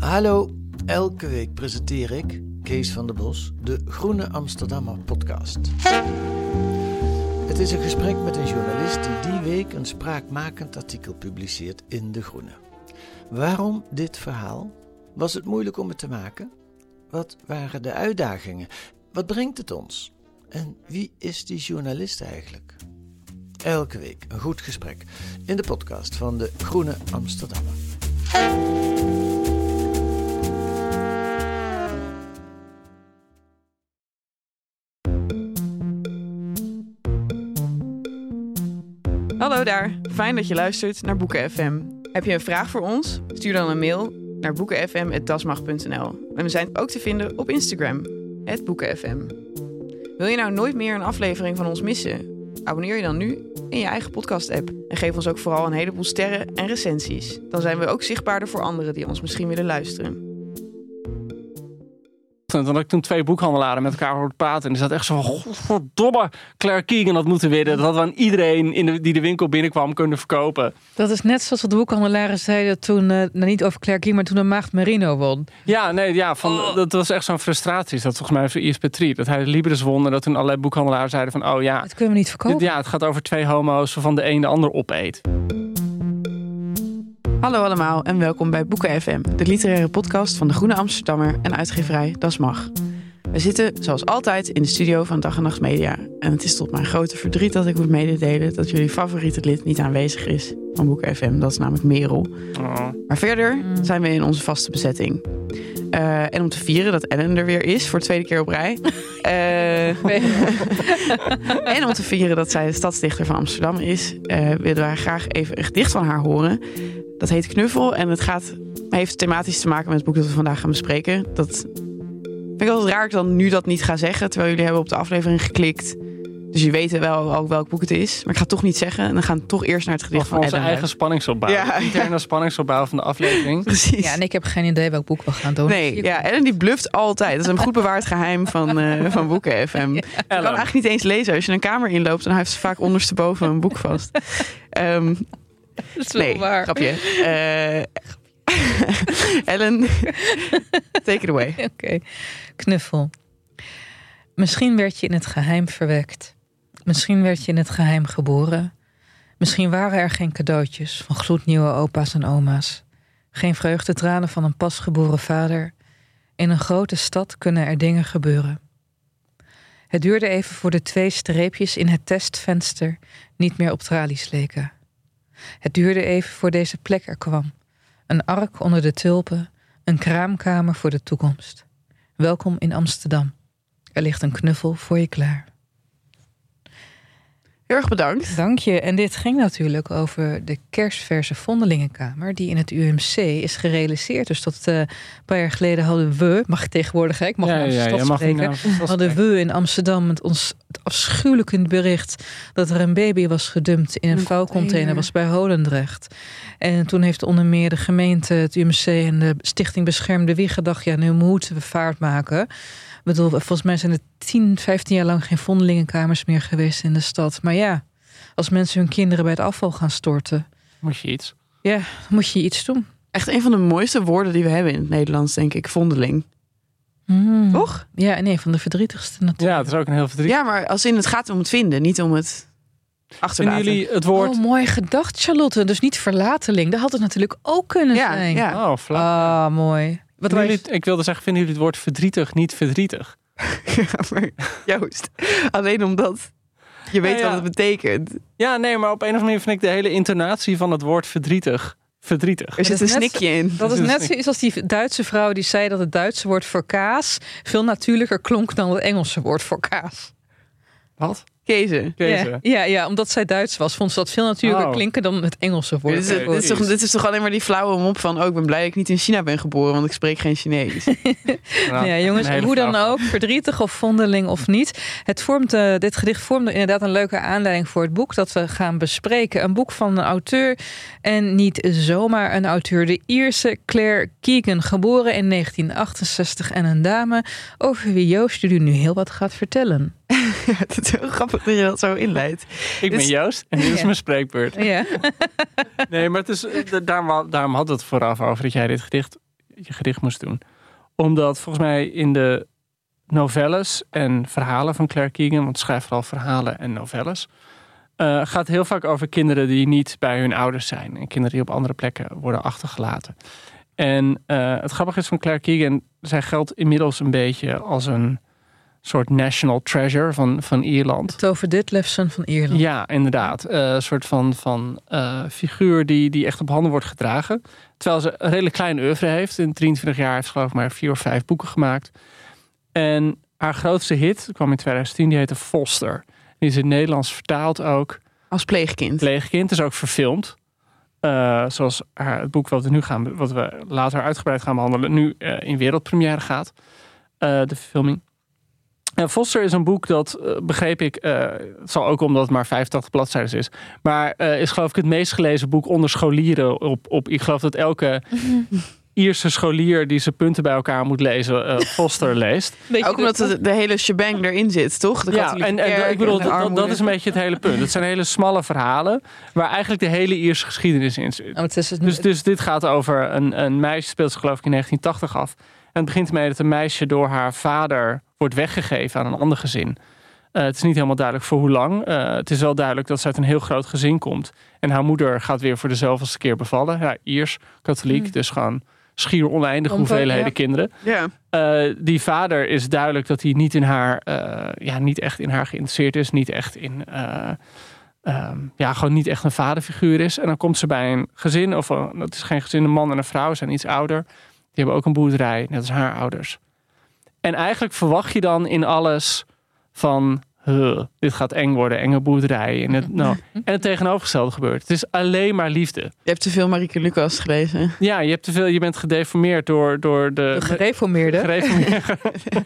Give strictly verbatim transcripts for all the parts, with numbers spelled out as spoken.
Hallo, elke week presenteer ik, Kees van der Bos, de Groene Amsterdammer podcast. Het is een gesprek met een journalist die die week een spraakmakend artikel publiceert in De Groene. Waarom dit verhaal? Was het moeilijk om het te maken? Wat waren de uitdagingen? Wat brengt het ons? En wie is die journalist eigenlijk? Elke week een goed gesprek in de podcast van de Groene Amsterdammer. Hallo daar, fijn dat je luistert naar Boeken F M. Heb je een vraag voor ons? Stuur dan een mail naar boeken f m at dasmag punt n l. En we zijn ook te vinden op Instagram, at boeken f m. Wil je nou nooit meer een aflevering van ons missen? Abonneer je dan nu in je eigen podcast-app. En geef ons ook vooral een heleboel sterren en recensies. Dan zijn we ook zichtbaarder voor anderen die ons misschien willen luisteren. Toen had ik toen twee boekhandelaren met elkaar horen praten. En die zat echt zo van, godverdomme, Claire Keegan had moeten winnen. Dat hadden we aan iedereen in de, die de winkel binnenkwam kunnen verkopen. Dat is net zoals de boekhandelaren zeiden toen, uh, nou niet over Claire Keegan, maar toen de Maagd Merino won. Ja, nee, ja, van, oh. dat was echt zo'n frustratie. Dat volgens mij voor Yves Petrie. Dat hij de Libris won en dat toen allerlei boekhandelaren zeiden van, oh ja. Dat kunnen we niet verkopen. Dit, ja, het gaat over twee homo's waarvan de een de ander opeet. Hallo allemaal en welkom bij Boeken F M, de literaire podcast van de Groene Amsterdammer en uitgeverij Das Mag. We zitten, zoals altijd, in de studio van Dag en Nacht Media. En het is tot mijn grote verdriet dat ik moet mededelen dat jullie favoriete lid niet aanwezig is van Boeken F M. Dat is namelijk Merel. Oh. Maar verder zijn we in onze vaste bezetting. Uh, en om te vieren dat Ellen er weer is, voor de tweede keer op rij. Uh, en om te vieren dat zij de stadsdichter van Amsterdam is, uh, willen wij graag even een gedicht van haar horen. Dat heet Knuffel en het gaat, heeft thematisch te maken met het boek dat we vandaag gaan bespreken. Dat vind ik altijd raar dat ik dan nu dat niet ga zeggen, terwijl jullie hebben op de aflevering geklikt. Dus je weet wel ook welk boek het is. Maar ik ga het toch niet zeggen. En dan gaan we toch eerst naar het gedicht van Ellen. Onze eigen spanningsopbouw. Ja, interne ja. spanningsopbouw van de aflevering. Precies. Ja, en ik heb geen idee welk boek we gaan doen. Nee, ja, Ellen die bluft altijd. Dat is een goed bewaard geheim van, uh, van Boeken F M. Ja. Je kan eigenlijk niet eens lezen. Als je een kamer inloopt, dan heeft ze vaak ondersteboven een boek vast. Um, Dat is wel nee, waar. grapje. Uh, Ellen, take it away. Oké, okay. Knuffel. Misschien werd je in het geheim verwekt. Misschien werd je in het geheim geboren. Misschien waren er geen cadeautjes van gloednieuwe opa's en oma's. Geen vreugdetranen van een pasgeboren vader. In een grote stad kunnen er dingen gebeuren. Het duurde even voor de twee streepjes in het testvenster niet meer op tralies leken. Het duurde even voor deze plek er kwam. Een ark onder de tulpen, een kraamkamer voor de toekomst. Welkom in Amsterdam. Er ligt een knuffel voor je klaar. Heel erg bedankt. Dank je. En dit ging natuurlijk over de kerstverse Vondelingenkamer die in het U M C is gerealiseerd. Dus dat uh, een paar jaar geleden hadden we, mag ik tegenwoordig, ik mag ja, naar de ja, stad ja, spreken, hadden we in Amsterdam met ons het afschuwelijke bericht dat er een baby was gedumpt in een, een vouwcontainer, was bij Holendrecht. En toen heeft onder meer de gemeente, het U M C en de Stichting Beschermde Wieg gedacht, ja, nu moeten we vaart maken. Ik bedoel, volgens mij zijn er tien, vijftien jaar lang geen vondelingenkamers meer geweest in de stad. Maar ja, als mensen hun kinderen bij het afval gaan storten, moet je iets. Ja, moet je iets doen. Echt een van de mooiste woorden die we hebben in het Nederlands, denk ik, vondeling. Mm. Toch? Ja, nee, van de verdrietigste natuurlijk. Ja, het is ook een heel verdrietig. Ja, maar als in het gaat om het vinden, niet om het achterlaten. Vinden jullie het woord... Oh, mooi gedacht, Charlotte. Dus niet verlateling. Dat had het natuurlijk ook kunnen ja, zijn. Ja. Oh, flauw. Ah, mooi. Wat jullie, ik wilde zeggen, vinden jullie het woord verdrietig niet verdrietig? Ja, maar Joost, alleen omdat je weet ja, ja. wat het betekent. Ja, nee, maar op een of andere manier vind ik de hele intonatie van het woord verdrietig verdrietig. Er zit een snikje in. Dat is net zoiets als die Duitse vrouw die zei dat het Duitse woord voor kaas veel natuurlijker klonk dan het Engelse woord voor kaas. Wat? Kezen. Ja, ja, ja, omdat zij Duits was, vond ze dat veel natuurlijker oh. klinken dan het Engelse woord. Dit is, dit, is toch, dit is toch alleen maar die flauwe mop van, oh, ik ben blij dat ik niet in China ben geboren, want ik spreek geen Chinees. Nou, ja, jongens, hoe dan ook, verdrietig of vondeling of niet. Het vormt, uh, dit gedicht vormde inderdaad een leuke aanleiding voor het boek dat we gaan bespreken. Een boek van een auteur en niet zomaar een auteur. De Ierse Claire Keegan, geboren in negentien achtenzestig en een dame over wie Joost jullie nu heel wat gaat vertellen. Ja, het is heel grappig dat je dat zo inleidt. Ik dus... ben Joost en dit is ja. mijn spreekbeurt. Ja. Nee, maar het is, daarom, daarom had het vooraf over dat jij dit gedicht je gedicht moest doen. Omdat volgens mij in de novelles en verhalen van Claire Keegan, want ze schrijft vooral verhalen en novelles, uh, gaat heel vaak over kinderen die niet bij hun ouders zijn. En kinderen die op andere plekken worden achtergelaten. En uh, het grappige is van Claire Keegan, zij geldt inmiddels een beetje als een soort national treasure van, van Ierland. De Tove Ditlevsen van Ierland. Ja, inderdaad. Uh, een soort van, van uh, figuur die, die echt op handen wordt gedragen. Terwijl ze een redelijk klein oeuvre heeft. In drieëntwintig jaar heeft ze geloof ik maar vier of vijf boeken gemaakt. En haar grootste hit kwam in tweeduizend tien, die heette Foster. Die is in het Nederlands vertaald ook. Als pleegkind. Pleegkind, is ook verfilmd. Uh, zoals haar, het boek wat we nu gaan, wat we later uitgebreid gaan behandelen, nu uh, in wereldpremière gaat. Uh, de verfilming. En Foster is een boek dat, uh, begreep ik, uh, het zal ook omdat het maar vijfentachtig bladzijden is, maar uh, is geloof ik het meest gelezen boek onder scholieren. Op, op, ik geloof dat elke Ierse scholier die zijn punten bij elkaar moet lezen, uh, Foster leest. Ook omdat de, de hele shebang erin zit, toch? De ja, en, en ik bedoel, dat, dat is een beetje het hele punt. Het zijn hele smalle verhalen waar eigenlijk de hele Ierse geschiedenis in zit. Oh, het is het... Dus, dus dit gaat over een, een meisje, speelt zich geloof ik in negentien tachtig af. En het begint ermee dat een meisje door haar vader wordt weggegeven aan een ander gezin. Uh, het is niet helemaal duidelijk voor hoe lang. Uh, het is wel duidelijk dat ze uit een heel groot gezin komt. En haar moeder gaat weer voor de zoveelste keer bevallen. Ja, Iers, katholiek, mm. dus gewoon schier oneindige Om, hoeveelheden ja. kinderen. Ja. Uh, die vader is duidelijk dat hij niet in haar, uh, ja, niet echt in haar geïnteresseerd is. Niet echt in, uh, um, ja, gewoon niet echt een vaderfiguur is. En dan komt ze bij een gezin, of uh, dat is geen gezin, een man en een vrouw, zijn iets ouder. Die hebben ook een boerderij, net als haar ouders. En eigenlijk verwacht je dan in alles van, huh, dit gaat eng worden, enge boerderij. En het, nou, en het tegenovergestelde gebeurt. Het is alleen maar liefde. Je hebt te veel Marieke Lucas gelezen. Ja, je hebt te veel. Je bent gedeformeerd door, door de... de gereformeerde? gereformeerde.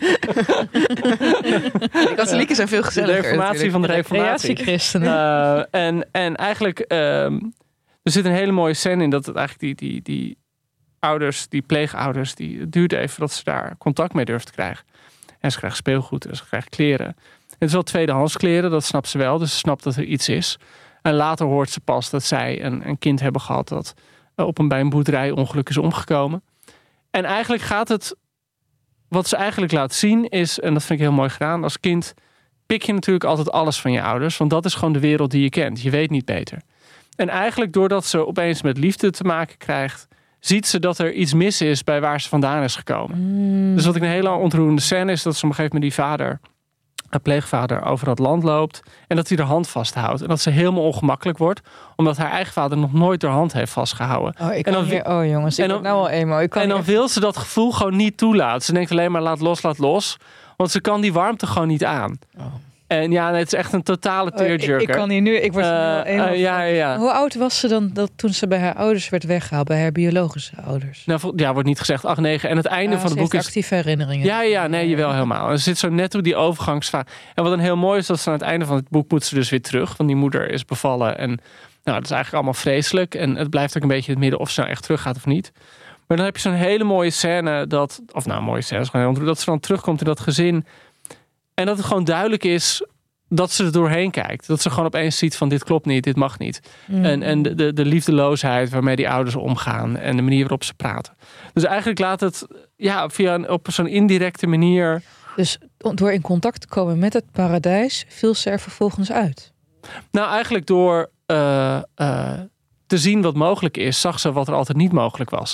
De katholieken zijn veel gezelliger. De reformatie van de reformatie. Creatiechristenen. Uh, en, en eigenlijk, uh, er zit een hele mooie scène in dat het eigenlijk die... die, die ouders, die pleegouders, die, het duurt even voordat ze daar contact mee durft te krijgen. En ze krijgt speelgoed en ze krijgt kleren. Het is wel tweedehands kleren, dat snapt ze wel. Dus ze snapt dat er iets is. En later hoort ze pas dat zij een, een kind hebben gehad dat op een, bij een boerderij ongeluk is omgekomen. En eigenlijk gaat het, wat ze eigenlijk laat zien is, en dat vind ik heel mooi gedaan, als kind pik je natuurlijk altijd alles van je ouders. Want dat is gewoon de wereld die je kent. Je weet niet beter. En eigenlijk doordat ze opeens met liefde te maken krijgt, ziet ze dat er iets mis is bij waar ze vandaan is gekomen. Mm. Dus wat ik een hele ontroerende scène is dat ze op een gegeven moment die vader, een pleegvader, over dat land loopt en dat hij de hand vasthoudt. En dat ze helemaal ongemakkelijk wordt, omdat haar eigen vader nog nooit haar hand heeft vastgehouden. Oh, ik en dan, hier, oh jongens, ik ben nou al emo. Ik kan en dan hier... wil ze dat gevoel gewoon niet toelaten. Ze denkt alleen maar laat los, laat los. Want ze kan die warmte gewoon niet aan. Oh. En ja, het is echt een totale tearjerker. Oh, ik, ik kan hier nu, ik word uh, nu emo. Uh, ja, ja. Hoe oud was ze dan dat toen ze bij haar ouders werd weggehaald, bij haar biologische ouders? Nou, ja, wordt niet gezegd acht, negen. En het einde ja, van het boek is actieve herinneringen. Ja, ja, nee, je wel helemaal. En er zit zo net op die overgangsfase. En wat dan heel mooi is, dat ze aan het einde van het boek moet ze dus weer terug. Want die moeder is bevallen. En nou, dat is eigenlijk allemaal vreselijk. En het blijft ook een beetje in het midden of ze nou echt terug gaat of niet. Maar dan heb je zo'n hele mooie scène dat, of nou, mooie scène, gewoon heel, dat ze dan terugkomt in dat gezin. En dat het gewoon duidelijk is dat ze er doorheen kijkt. Dat ze gewoon opeens ziet van dit klopt niet, dit mag niet. Mm. En, en de, de, de liefdeloosheid waarmee die ouders omgaan. En de manier waarop ze praten. Dus eigenlijk laat het ja, via een, op zo'n indirecte manier. Dus door in contact te komen met het paradijs viel ze er vervolgens uit? Nou, eigenlijk door uh, uh, te zien wat mogelijk is, zag ze wat er altijd niet mogelijk was.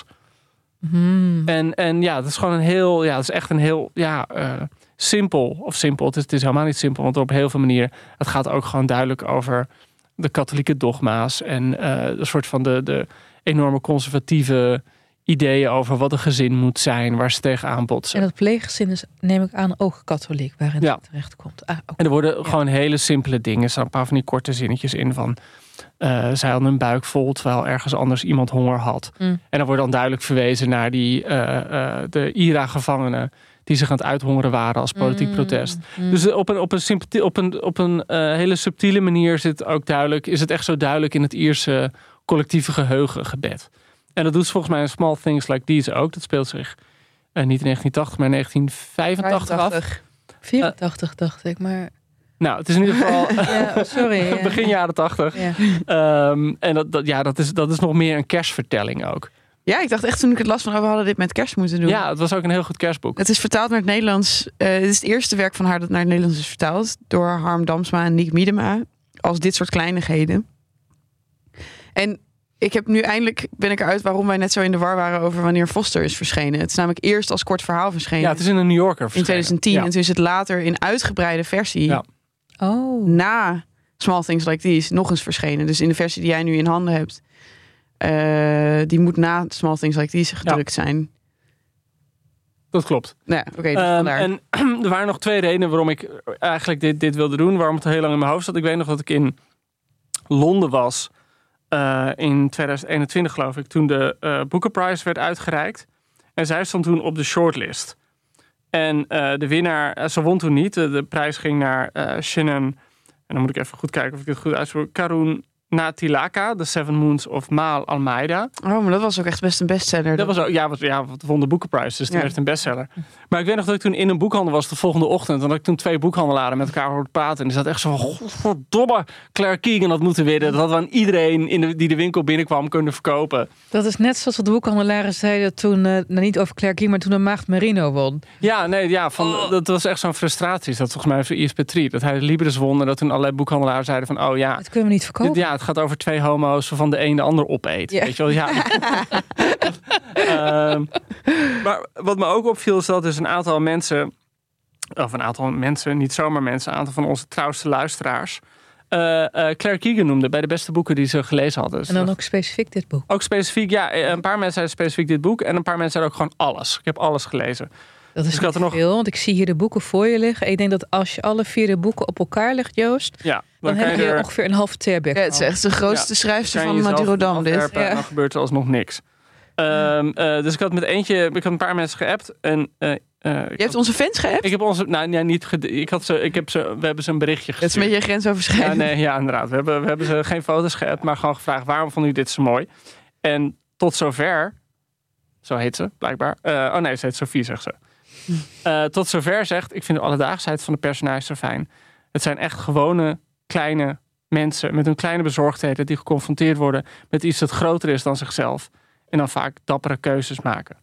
Mm. En, en ja, het is gewoon een heel, ja, het is echt een heel, ja, uh, simpel. Of simpel, het is, het is helemaal niet simpel, want op heel veel manieren, het gaat ook gewoon duidelijk over de katholieke dogma's en uh, een soort van de, de enorme conservatieve ideeën over wat een gezin moet zijn, waar ze tegenaan botsen. En dat pleeggezin is, neem ik aan, ook katholiek, waarin ja. het terecht komt. Ah, en er worden ja. gewoon hele simpele dingen. Er staan een paar van die korte zinnetjes in van Uh, zij hadden een buik vol, terwijl ergens anders iemand honger had. Mm. En dan wordt dan duidelijk verwezen naar die, uh, uh, de I R A-gevangenen die zich aan het uithongeren waren als politiek mm. protest. Mm. Dus op een, op een, sympathie, op een, op een uh, hele subtiele manier zit ook duidelijk, is het echt zo duidelijk in het Ierse collectieve geheugen gebed. En dat doet volgens mij in Small Things Like These ook. Dat speelt zich uh, niet in negentien tachtig, maar in negentien vijfentachtig af. vierentachtig uh, dacht ik, maar... Nou, het is in ieder geval ja, sorry, ja. begin jaren tachtig. Ja. Um, en dat, dat, ja, dat, is, dat is nog meer een kerstvertelling ook. Ja, ik dacht echt toen ik het las van... Oh, we hadden dit met kerst moeten doen. Ja, het was ook een heel goed kerstboek. Het is vertaald naar het Nederlands. Uh, het is het eerste werk van haar dat naar het Nederlands is vertaald. Door Harm Damsma en Niek Miedema. Als dit soort kleinigheden. En ik heb nu eindelijk... ben ik eruit waarom wij net zo in de war waren... over wanneer Foster is verschenen. Het is namelijk eerst als kort verhaal verschenen. Ja, het is in een New Yorker verschenen. In twintig tien. Ja. En toen is het later in uitgebreide versie... Ja. Oh. Na Small Things Like These nog eens verschenen. Dus in de versie die jij nu in handen hebt... Uh, die moet na Small Things Like These gedrukt ja. zijn. Dat klopt. Ja, oké. Okay, um, en er waren nog twee redenen waarom ik eigenlijk dit, dit wilde doen. Waarom het heel lang in mijn hoofd zat. Ik weet nog dat ik in Londen was... Uh, in twintig eenentwintig geloof ik, toen de uh, Booker Prize werd uitgereikt. En zij stond toen op de shortlist. En uh, de winnaar, uh, ze won toen niet. De, de prijs ging naar uh, Shannon, en dan moet ik even goed kijken of ik dit goed uitspreek, Karun Natilaka, The Seven Moons of Maal Almeida. Oh, maar dat was ook echt best een bestseller. Dat was ook, ja, wat, ja, wat won de Booker Prize, dus toen ja. werd het een bestseller. Maar ik weet nog dat ik toen in een boekhandel was de volgende ochtend. En dat ik toen twee boekhandelaren met elkaar hoorde praten. En die zat echt zo van, godverdomme, Claire Keegan had moeten winnen. Dat hadden we aan iedereen in de, die de winkel binnenkwam kunnen verkopen. Dat is net zoals wat de boekhandelaren zeiden toen, uh, nou niet over Claire Keegan, maar toen de Maagd Merino won. Ja, nee, ja, van, oh. dat was echt zo'n frustratie. Dat volgens mij voor I S P drie. Dat hij de Libris won en dat toen allerlei boekhandelaren zeiden van, oh ja. Dat kunnen we niet verkopen. Dit, ja, het gaat over twee homo's waarvan de een de ander opeet. Ja. Weet je wel, ja. um, maar wat me ook opviel is dat dus een aantal mensen, of een aantal mensen, niet zomaar mensen, een aantal van onze trouwste luisteraars, uh, uh, Claire Keegan noemde bij de beste boeken die ze gelezen hadden. Dus en dan ook specifiek dit boek? Ook specifiek, ja. Een paar mensen zeiden specifiek dit boek en een paar mensen zeiden ook gewoon alles. Ik heb alles gelezen. Dat is dus niet nog... veel, want ik zie hier de boeken voor je liggen. Ik denk dat als je alle vier de boeken op elkaar legt, Joost, ja, dan, dan heb je er... ongeveer een halve teerbeek. Ja, het is echt de grootste ja. schrijfster van Madurodam. Dit. Ja. Dan gebeurt er alsnog niks. Um, uh, dus ik had met eentje, ik had een paar mensen geappt. En, uh, uh, je hebt onze fans geappt? Ik heb onze, nou ja, niet gede- ik had ze, ik heb ze, we hebben ze een berichtje gestuurd. Het is een beetje grensoverschrijdend. Ja, nee, ja, inderdaad. We hebben, we hebben ze geen foto's geappt, maar gewoon gevraagd waarom vonden jullie dit zo mooi? En tot zover, zo heet ze blijkbaar. Uh, oh nee, ze heet Sophie, zegt ze. Uh, tot zover zegt, ik vind de alledaagsheid van de personages zo fijn. Het zijn echt gewone, kleine mensen met hun kleine bezorgdheden die geconfronteerd worden met iets dat groter is dan zichzelf. En dan vaak dappere keuzes maken.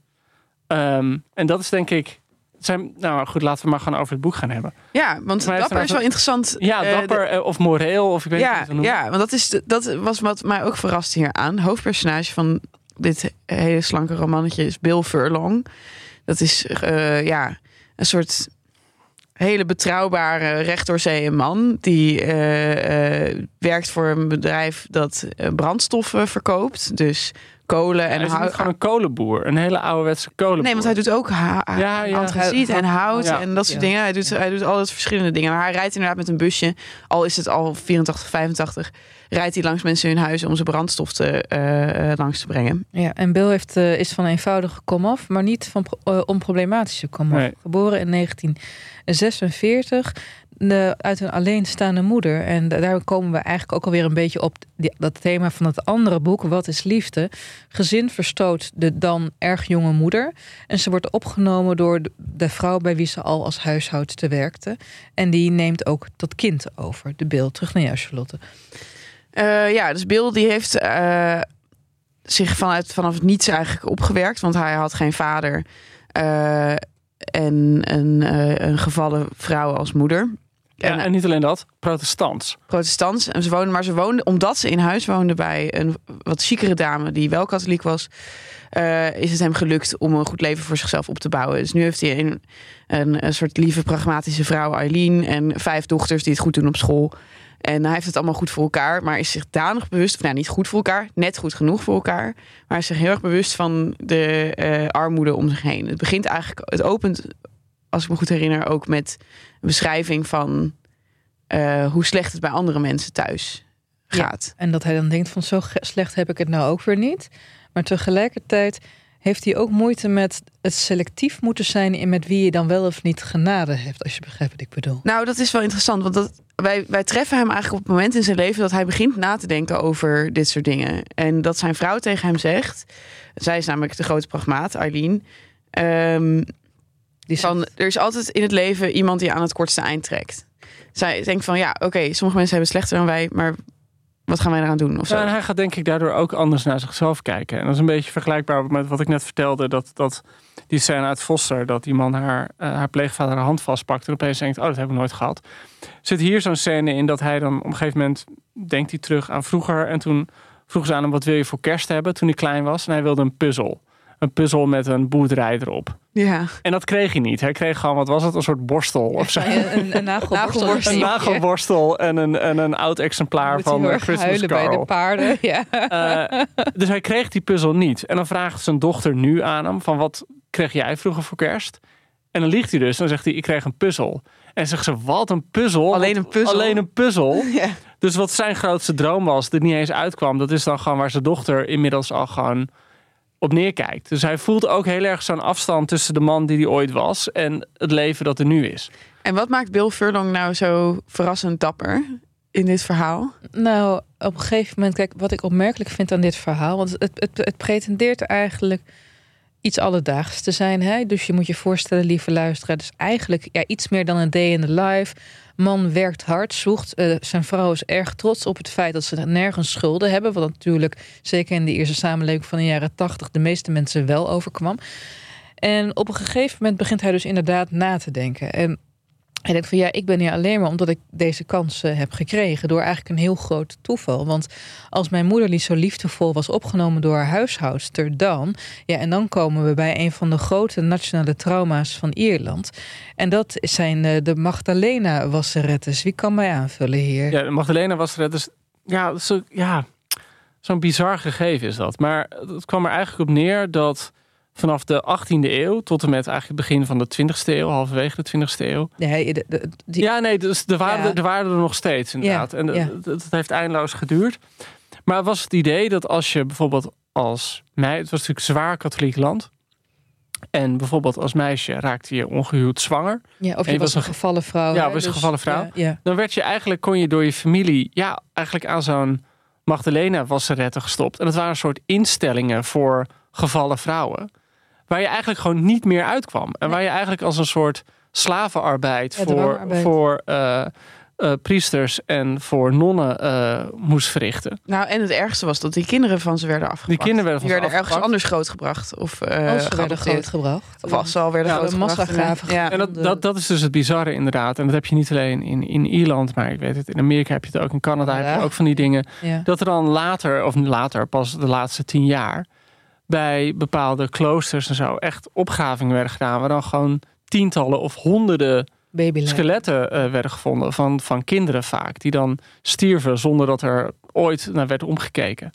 Um, en dat is denk ik... Zijn, nou goed, laten we maar gewoon over het boek gaan hebben. Ja, want maar dapper is wel interessant. Ja, dapper uh, de, of moreel. Of ik weet ja, niet hoe ja, want dat, is de, dat was wat mij ook verrast hier aan. Hoofdpersonage van dit hele slanke romannetje is Bill Furlong. Dat is uh, ja, een soort hele betrouwbare recht door zee man. Die uh, uh, werkt voor een bedrijf dat uh, brandstoffen verkoopt. Dus kolen en hout. Hij is gewoon een kolenboer. Een hele ouderwetse kolenboer. Nee, want hij doet ook ha- ja, ja, antraciet en hout ja. en dat soort ja. dingen. Hij doet, hij doet altijd verschillende dingen. Maar hij rijdt inderdaad met een busje. Al is het al vierentachtig, vijfentachtig. Rijdt hij langs mensen hun huis om zijn brandstof te, uh, langs te brengen. Ja, en Bill heeft, uh, is van eenvoudige komaf, maar niet van uh, onproblematische komaf. Nee. Geboren in negentien zesenveertig. De, uit een alleenstaande moeder. En daar komen we eigenlijk ook alweer een beetje op die, dat thema van het andere boek, Wat is liefde? Gezin verstoot de dan erg jonge moeder. En ze wordt opgenomen door de, de vrouw bij wie ze al als huishoudster werkte. En die neemt ook dat kind over. De Bill. Terug naar jou, Charlotte. Uh, ja, dus Bill die heeft uh, zich vanuit, vanaf het niets eigenlijk opgewerkt. Want hij had geen vader. Uh, en een, uh, een gevallen vrouw als moeder. Ja, en, en niet alleen dat, protestants. Protestants. En ze woonden, maar ze woonden, omdat ze in huis woonden bij een wat chicere dame die wel katholiek was, uh, is het hem gelukt om een goed leven voor zichzelf op te bouwen. Dus nu heeft hij een, een, een soort lieve, pragmatische vrouw, Eileen, en vijf dochters die het goed doen op school. En hij heeft het allemaal goed voor elkaar, maar is zich danig bewust, of nou niet goed voor elkaar, net goed genoeg voor elkaar, maar hij is zich heel erg bewust van de uh, armoede om zich heen. Het begint eigenlijk, het opent, als ik me goed herinner, ook met een beschrijving van uh, hoe slecht het bij andere mensen thuis gaat. Ja, en dat hij dan denkt van zo slecht heb ik het nou ook weer niet. Maar tegelijkertijd heeft hij ook moeite met het selectief moeten zijn in met wie je dan wel of niet genade heeft, als je begrijpt wat ik bedoel. Nou, dat is wel interessant, want dat, wij, wij treffen hem eigenlijk op het moment in zijn leven dat hij begint na te denken over dit soort dingen. En dat zijn vrouw tegen hem zegt, zij is namelijk de grote pragmaat, Eileen, um, Die van, er is altijd in het leven iemand die aan het kortste eind trekt. Zij denkt van ja, oké, okay, sommige mensen hebben het slechter dan wij, maar wat gaan wij eraan doen? Of zo? Ja, en hij gaat denk ik daardoor ook anders naar zichzelf kijken. En dat is een beetje vergelijkbaar met wat ik net vertelde. Dat, dat die scène uit Foster, dat die man haar, uh, haar pleegvader haar hand vastpakt. En opeens denkt, oh, dat heb ik nooit gehad. Zit hier zo'n scène in dat hij dan op een gegeven moment denkt hij terug aan vroeger. En toen vroeg ze aan hem, wat wil je voor kerst hebben toen hij klein was? En hij wilde een puzzel. Een puzzel met een boerderij erop. Ja. En dat kreeg hij niet. Hij kreeg gewoon, wat was het, een soort borstel of zo. Ja, een, een nagelborstel. Een nagelborstel en een, en een oud exemplaar Moet van hij Christmas huilen Carol. bij de paarden. Ja. Uh, dus hij kreeg die puzzel niet. En dan vraagt zijn dochter nu aan hem, van wat kreeg jij vroeger voor kerst? En dan liegt hij dus. Dan zegt hij, ik kreeg een puzzel. En zegt ze, wat een puzzel? Alleen een puzzel? Alleen een puzzel? Ja. Dus wat zijn grootste droom was, dat niet eens uitkwam, dat is dan gewoon waar zijn dochter inmiddels al gewoon op neerkijkt. Dus hij voelt ook heel erg zo'n afstand tussen de man die hij ooit was en het leven dat er nu is. En wat maakt Bill Furlong nou zo verrassend dapper in dit verhaal? Nou, op een gegeven moment, kijk, wat ik opmerkelijk vind aan dit verhaal, want het, het, het pretendeert eigenlijk iets alledaags te zijn. Hè? Dus je moet je voorstellen, lieve luisteraar, dus eigenlijk ja, iets meer dan een day in the life. Man werkt hard, zoekt. Uh, zijn vrouw is erg trots op het feit dat ze nergens schulden hebben. Wat natuurlijk, zeker in de eerste samenleving van de jaren tachtig, de meeste mensen wel overkwam. En op een gegeven moment begint hij dus inderdaad na te denken. En hij denkt van ja, ik ben hier alleen maar omdat ik deze kans uh, heb gekregen. Door eigenlijk een heel groot toeval. Want als mijn moeder niet zo liefdevol was opgenomen door haar huishoudster dan. Ja, en dan komen we bij een van de grote nationale trauma's van Ierland. En dat zijn uh, de Magdalena-wasserettes. Wie kan mij aanvullen hier? Ja, de Magdalena-wasserettes. Ja, zo, ja, zo'n bizar gegeven is dat. Maar het kwam er eigenlijk op neer dat vanaf de achttiende eeuw tot en met eigenlijk het begin van de twintigste eeuw, halverwege de twintigste eeuw. Nee, de, de, die... Ja, nee, dus er waren, ja. er waren er nog steeds inderdaad. Ja, en ja. het heeft eindeloos geduurd. Maar het was het idee dat als je bijvoorbeeld als meisje, het was natuurlijk een zwaar katholiek land. En bijvoorbeeld als meisje raakte je ongehuwd zwanger. Ja, of je, je was was een gevallen vrouw. Ja, hè? was een Dus, gevallen vrouw. Ja, ja. Dan werd je eigenlijk, kon je door je familie, ja, eigenlijk aan zo'n Magdalena-wasserette gestopt. En dat waren een soort instellingen voor gevallen vrouwen. Waar je eigenlijk gewoon niet meer uitkwam. En Nee. waar je eigenlijk als een soort slavenarbeid Ja, voor, dwangarbeid. voor uh, uh, priesters en voor nonnen uh, moest verrichten. Nou, en het ergste was dat die kinderen van ze werden afgebracht. Die kinderen werden van die ze werden ergens afgebracht. anders grootgebracht. Of, uh, Als ze werden geadopteerd. grootgebracht. Of als ze al werden Ja, grootgebracht. massagraven. Ja. En dat, dat, dat is dus het bizarre inderdaad. En dat heb je niet alleen in, in Ierland, maar ik weet het, in Amerika heb je het ook, in Canada Ja. heb je ook van die dingen. Ja. Dat er dan later, of later, pas de laatste tien jaar, bij bepaalde kloosters en zo echt opgravingen werden gedaan, waar dan gewoon tientallen of honderden Babylijf. skeletten uh, werden gevonden van, van kinderen vaak, die dan stierven zonder dat er ooit naar werd omgekeken.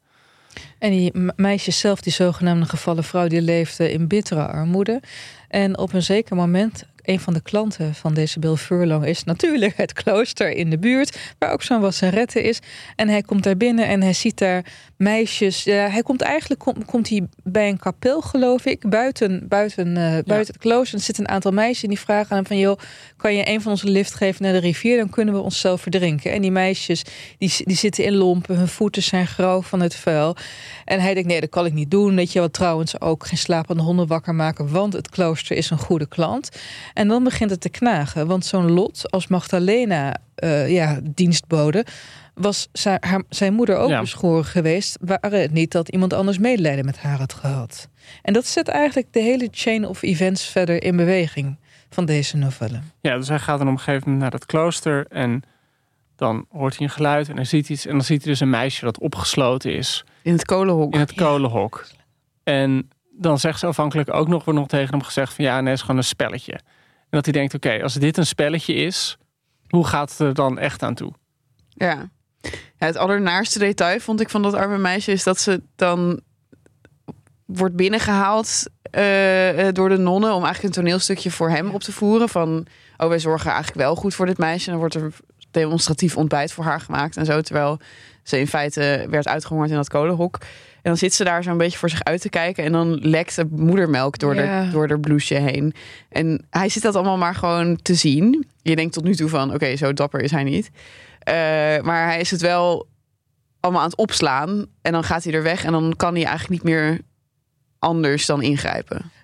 En die me- meisjes zelf, die zogenaamde gevallen vrouw, die leefde in bittere armoede. En op een zeker moment, een van de klanten van deze Bill Furlong is natuurlijk het klooster in de buurt, waar ook zo'n wasserette is. En hij komt daar binnen en hij ziet daar meisjes. Ja, hij komt eigenlijk kom, komt hij bij een kapel, geloof ik, buiten, buiten, uh, buiten Ja. het klooster. En er zitten een aantal meisjes en die vragen aan hem van, joh, kan je een van ons een lift geven naar de rivier? Dan kunnen we onszelf verdrinken. En die meisjes, die, die zitten in lompen, hun voeten zijn grauw van het vuil. En hij denkt, nee, dat kan ik niet doen. Weet je wat, trouwens ook geen slapende honden wakker maken, want het klooster is een goede klant. En dan begint het te knagen, want zo'n Lot als Magdalena uh, ja, dienstbode was zijn, haar, zijn moeder ook Ja. beschoren geweest, waar het niet dat iemand anders medelijden met haar had gehad. En dat zet eigenlijk de hele chain of events verder in beweging van deze novelle. Ja, dus hij gaat dan op een gegeven moment naar dat klooster en dan hoort hij een geluid en hij ziet iets en dan ziet hij dus een meisje dat opgesloten is In het kolenhok. in het kolenhok. En dan zegt ze afhankelijk ook nog, wordt nog tegen hem gezegd van ja, nee, het is gewoon een spelletje. En dat hij denkt, oké, okay, als dit een spelletje is, hoe gaat het er dan echt aan toe? Ja. Ja, het allernaarste detail vond ik van dat arme meisje is dat ze dan wordt binnengehaald uh, door de nonnen om eigenlijk een toneelstukje voor hem op te voeren. Van, oh, wij zorgen eigenlijk wel goed voor dit meisje. En dan wordt er demonstratief ontbijt voor haar gemaakt en zo. Terwijl ze in feite werd uitgehongerd in dat kolenhok. En dan zit ze daar zo'n beetje voor zich uit te kijken. En dan lekt de moedermelk door, Ja. de, door haar blouseje heen. En hij zit dat allemaal maar gewoon te zien. Je denkt tot nu toe van, oké, okay, zo dapper is hij niet. Uh, maar hij is het wel allemaal aan het opslaan. En dan gaat hij er weg. En dan kan hij eigenlijk niet meer anders dan ingrijpen.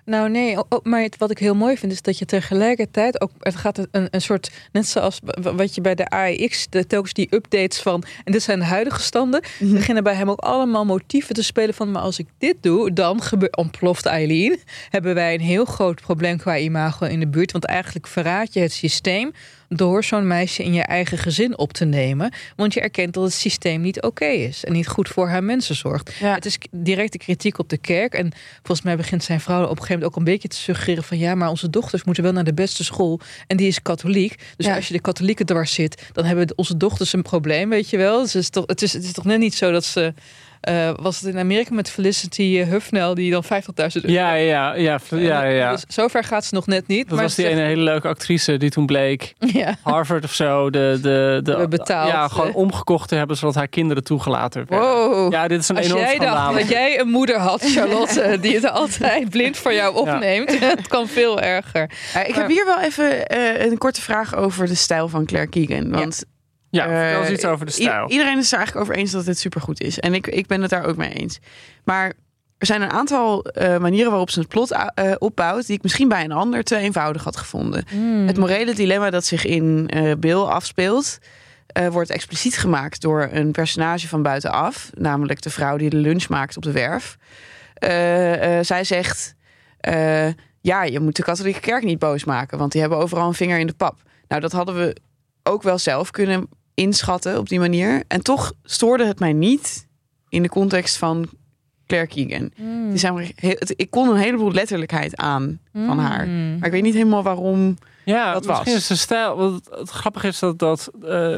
Nou nee, oh, maar het, wat ik heel mooi vind is dat je tegelijkertijd ook, het gaat een, een soort, net zoals wat je bij de A I X, de telkens die updates van, en dit zijn de huidige standen, mm-hmm. beginnen bij hem ook allemaal motieven te spelen van, maar als ik dit doe, dan gebeurt, ontploft Eileen, hebben wij een heel groot probleem qua imago in de buurt, want eigenlijk verraad je het systeem door zo'n meisje in je eigen gezin op te nemen. Want je erkent dat het systeem niet oké okay is. En niet goed voor haar mensen zorgt. Ja. Het is directe kritiek op de kerk. En volgens mij begint zijn vrouw op een gegeven moment ook een beetje te suggereren van ja, maar onze dochters moeten wel naar de beste school. En die is katholiek. Dus ja. als je de katholieken dwars zit, dan hebben onze dochters een probleem, weet je wel. Dus het, is toch, het, is, het is toch net niet zo dat ze... Uh, was het in Amerika met Felicity Huffnell die dan vijftigduizend euro... Ja, ja, ja. ja, ja. Dus zover gaat ze nog net niet. Dat maar was die zegt... ene hele leuke actrice die toen bleek... Ja. Harvard of zo. De, de, de, We betaald. Ja, gewoon omgekocht te hebben zodat haar kinderen toegelaten werden. Wow. Ja, dit is een Als enorm jij schandaal. dacht dat jij een moeder had, Charlotte, die het altijd blind voor jou opneemt. Ja. Het kan veel erger. Ja, ik maar... heb hier wel even uh, een korte vraag over de stijl van Claire Keegan. Want... Ja. Ja, vertel eens iets over de stijl. I- iedereen is er eigenlijk over eens dat het supergoed is. En ik, ik ben het daar ook mee eens. Maar er zijn een aantal uh, manieren waarop ze het plot uh, opbouwt... die ik misschien bij een ander te eenvoudig had gevonden. Mm. Het morele dilemma dat zich in uh, Bill afspeelt... Uh, wordt expliciet gemaakt door een personage van buitenaf. Namelijk de vrouw die de lunch maakt op de werf. Uh, uh, zij zegt... Uh, ja, je moet de katholieke kerk niet boos maken... want die hebben overal een vinger in de pap. Nou, dat hadden we ook wel zelf kunnen... inschatten op die manier. En toch stoorde het mij niet in de context van Claire Keegan. Mm. Die zijn, ik kon een heleboel letterlijkheid aan mm. van haar. Maar ik weet niet helemaal waarom ja, dat was. Misschien is de stijl... Het, het grappige is dat... dat uh,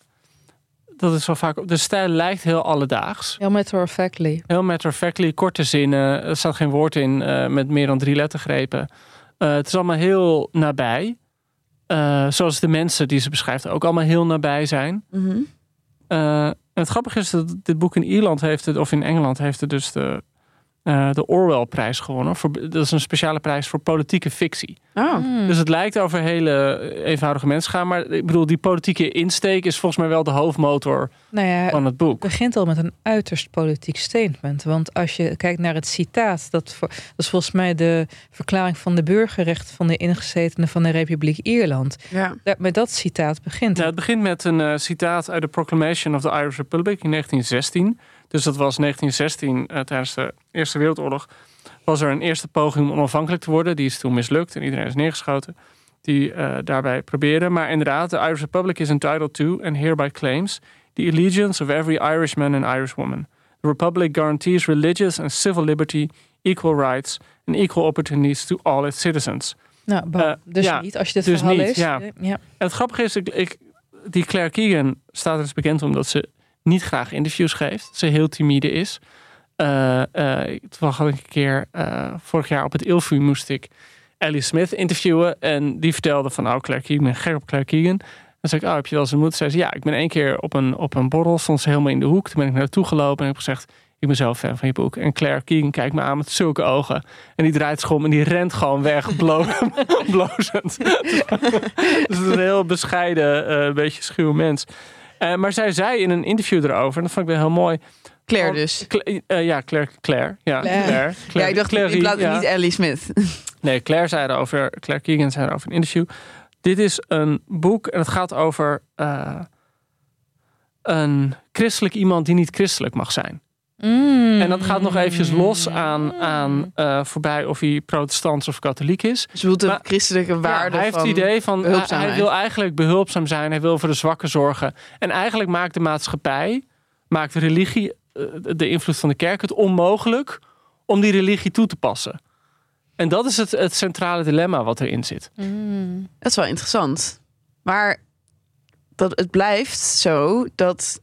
dat is wel vaak... De stijl lijkt heel alledaags. Heel matter of factly. Heel matter of factly. Korte zinnen. Er staat geen woord in uh, met meer dan drie lettergrepen. Uh, het is allemaal heel nabij. Uh, zoals de mensen die ze beschrijft ook allemaal heel nabij zijn. Mm-hmm. Uh, en het grappige is dat dit boek in Ierland heeft het, of in Engeland heeft het dus de, uh, de Orwell-prijs gewonnen. Voor, dat is een speciale prijs voor politieke fictie. Oh. Mm. Dus het lijkt over hele eenvoudige mensen gaan. Maar ik bedoel, die politieke insteek is volgens mij wel de hoofdmotor nou ja, van het boek. Het begint al met een uiterst politiek statement. Want als je kijkt naar het citaat... Dat, voor, dat is volgens mij de verklaring van de burgerrechten... van de ingezetenen van de Republiek Ierland. Ja. Daar, met dat citaat begint ja, het. begint met een uh, citaat uit de Proclamation of the Irish Republic in negentien zestien. Dus dat was negentien zestien uh, tijdens de Eerste Wereldoorlog... was er een eerste poging om onafhankelijk te worden. Die is toen mislukt en iedereen is neergeschoten. Die uh, daarbij probeerde. Maar inderdaad, de Irish Republic is entitled to and hereby claims the allegiance of every Irishman and Irishwoman. The Republic guarantees religious and civil liberty, equal rights and equal opportunities to all its citizens. Nou, uh, dus ja, niet als je dit dus verhaal niet, leest. Ja. Ja. En het grappige is, ik, ik, die Claire Keegan staat er dus bekend omdat ze niet graag interviews geeft. Ze heel timide is. Uh, uh, toevallig had ik een keer, uh, vorig jaar op het I L F U moest ik Ellie Smith interviewen. En die vertelde van, oh Claire Keegan, ik ben gek op Claire Keegan. Dan zei ik, oh, heb je wel eens ontmoet? Zei ze, ja, ik ben één keer op een, op een borrel, stond ze helemaal in de hoek. Toen ben ik naartoe gelopen en heb gezegd, ik ben zelf fan van je boek. En Claire Keegan kijkt me aan met zulke ogen. En die draait zich om en die rent gewoon weg, blo- blozend. Dus het is een heel bescheiden, uh, beetje schuw mens. Uh, maar zij zei in een interview erover, en dat vond ik wel heel mooi... Claire dus. Cla- uh, ja, Claire. Claire. Ja, Claire. Claire. Claire. Ja, ik dacht Claire, in plaats ja. niet Ellie Smith. Nee, Claire zei erover, Claire Keegan zei erover in een interview. Dit is een boek en het gaat over uh, een christelijk iemand die niet christelijk mag zijn. Mm. En dat gaat nog eventjes los aan, aan uh, voorbij of hij protestants of katholiek is. Dus bedoelt de maar, christelijke waarde ja, hij van heeft het idee van, hij, hij wil eigenlijk behulpzaam zijn. Hij wil voor de zwakken zorgen. En eigenlijk maakt de maatschappij, maakt de religie, de invloed van de kerk, het onmogelijk om die religie toe te passen. En dat is het, het centrale dilemma wat erin zit. Mm. Dat is wel interessant. Maar dat het blijft zo dat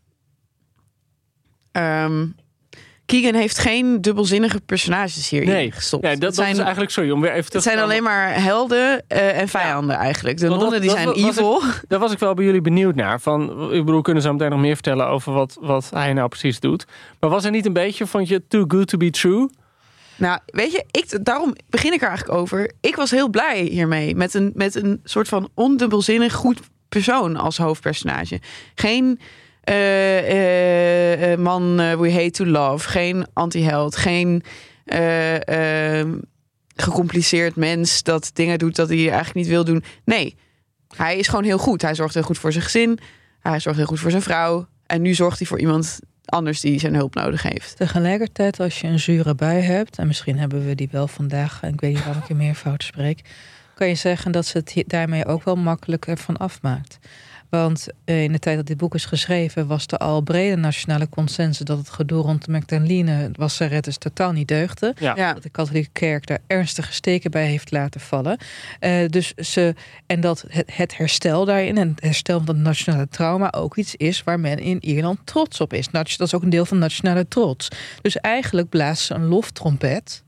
um, Keegan heeft geen dubbelzinnige personages hierin nee. gestopt. Nee, dat, dat zijn, is eigenlijk, sorry, om weer even te Het zijn alleen maar helden uh, en vijanden ja. eigenlijk. De nonnen die zijn evil. Ik, daar was ik wel bij jullie benieuwd naar. Van, ik bedoel, kunnen ze meteen nog meer vertellen over wat, wat hij nou precies doet. Maar was er niet een beetje, vond je, too good to be true? Nou, weet je, ik, daarom begin ik er eigenlijk over. Ik was heel blij hiermee. Met een, met een soort van ondubbelzinnig goed persoon als hoofdpersonage. Geen uh, uh, uh, man uh, we hate to love. Geen anti-held. Geen uh, uh, gecompliceerd mens dat dingen doet dat hij eigenlijk niet wil doen. Nee, hij is gewoon heel goed. Hij zorgt heel goed voor zijn gezin. Hij zorgt heel goed voor zijn vrouw. En nu zorgt hij voor iemand anders die zijn hulp nodig heeft. Tegelijkertijd, als je een zure bui hebt, en misschien hebben we die wel vandaag, en ik weet niet waarom ik in meervoud spreek, kan je zeggen dat ze het daarmee ook wel makkelijker van afmaakt. Want in de tijd dat dit boek is geschreven, was er al brede nationale consensus dat het gedoe rond de Magdalene wasserettes totaal niet deugde. Ja. Ja. Dat de katholieke kerk daar ernstige steken bij heeft laten vallen. Uh, dus ze, en dat het, het herstel daarin en het herstel van het nationale trauma ook iets is waar men in Ierland trots op is. Dat is ook een deel van nationale trots. Dus eigenlijk blaast ze een loftrompet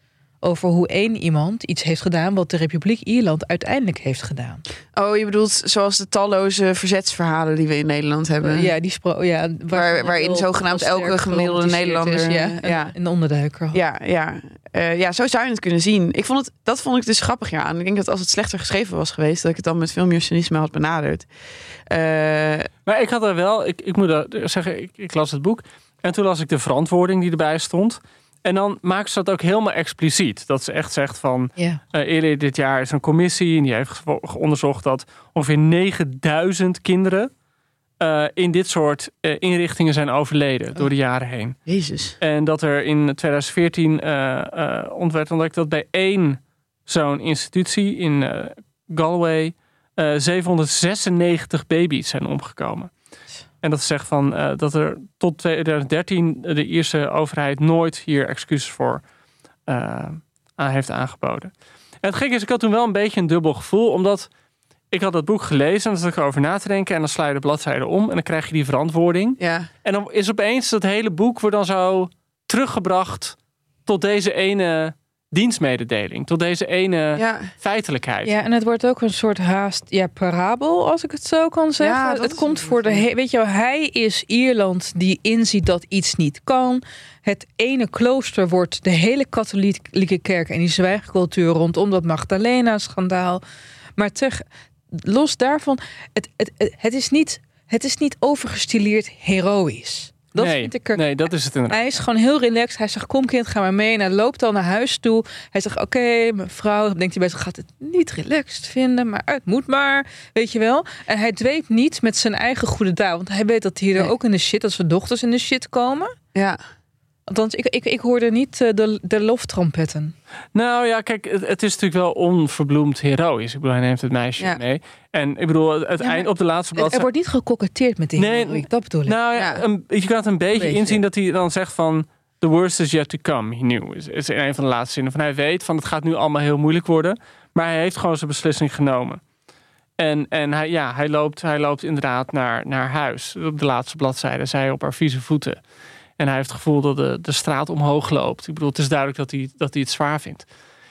over hoe één iemand iets heeft gedaan wat de Republiek Ierland uiteindelijk heeft gedaan. Oh, je bedoelt zoals de talloze verzetsverhalen die we in Nederland hebben. Uh, ja, die spro- ja, Waar, waarin zogenaamd elke gemiddelde Nederlander is, ja, ja. een, een onderduiker. Ja, ja. Uh, ja, zo zou je het kunnen zien. Ik vond het, dat vond ik dus grappig ja aan. Ik denk dat als het slechter geschreven was geweest, dat ik het dan met veel meer cynisme had benaderd. Uh, maar ik had er wel, ik, ik moet zeggen, ik, ik las het boek en toen las ik de verantwoording die erbij stond. En dan maken ze dat ook helemaal expliciet. Dat ze echt zegt van, ja. uh, eerder dit jaar is een commissie en die heeft onderzocht dat ongeveer negenduizend kinderen uh, in dit soort uh, inrichtingen zijn overleden oh. door de jaren heen. Jezus. En dat er in twintig veertien uh, uh, werd ontdekt dat bij één zo'n institutie in uh, Galway uh, zevenhonderdzesennegentig baby's zijn omgekomen. En dat zegt van uh, dat er tot twintig dertien de Ierse overheid nooit hier excuses voor uh, aan heeft aangeboden. En het gekke is, ik had toen wel een beetje een dubbel gevoel, omdat ik had dat boek gelezen en dan zat ik erover na te denken en dan sla je de bladzijde om en dan krijg je die verantwoording. Ja. En dan is opeens dat hele boek wordt dan zo teruggebracht tot deze ene dienstmededeling, tot deze ene ja. feitelijkheid. Ja, en het wordt ook een soort haast, ja, parabel, als ik het zo kan zeggen. Ja, het komt voor de, he- weet je wel, hij is Ierland die inziet dat iets niet kan. Het ene klooster wordt de hele katholieke kerk en die zwijgcultuur rondom dat Magdalena-schandaal. Maar terug, los daarvan, het, het, het, het, is niet, het is niet overgestileerd heroïs. Dat nee, vind ik er, nee, dat is het inderdaad. Hij is gewoon heel relaxed. Hij zegt, kom kind, ga maar mee. En hij loopt dan naar huis toe. Hij zegt, oké, okay, mevrouw. Dan denkt hij bij zich, gaat het niet relaxed vinden. Maar het moet maar, weet je wel. En hij dweept niet met zijn eigen goede daad. Want hij weet dat hier nee. ook in de shit, dat zijn dochters in de shit komen. Ja. Althans, ik, ik, ik hoorde niet de, de loftrompetten. Nou ja, kijk, het, het is natuurlijk wel onverbloemd heroïs. Ik bedoel, hij neemt het meisje ja. mee. En ik bedoel, het ja, eind op de laatste bladzijde... Er wordt niet gekoketteerd met die nee, heroïek, dat bedoel ik. Nou ja, ja. Een, je kan het een beetje, een beetje inzien dat hij dan zegt van, the worst is yet to come, he knew. Is, is in een van de laatste zinnen. Van hij weet van, het gaat nu allemaal heel moeilijk worden. Maar hij heeft gewoon zijn beslissing genomen. En, en hij, ja, hij, loopt, hij loopt inderdaad naar, naar huis. Op de laatste bladzijde, zij op haar vieze voeten. En hij heeft het gevoel dat de, de straat omhoog loopt. Ik bedoel, het is duidelijk dat hij, dat hij het zwaar vindt.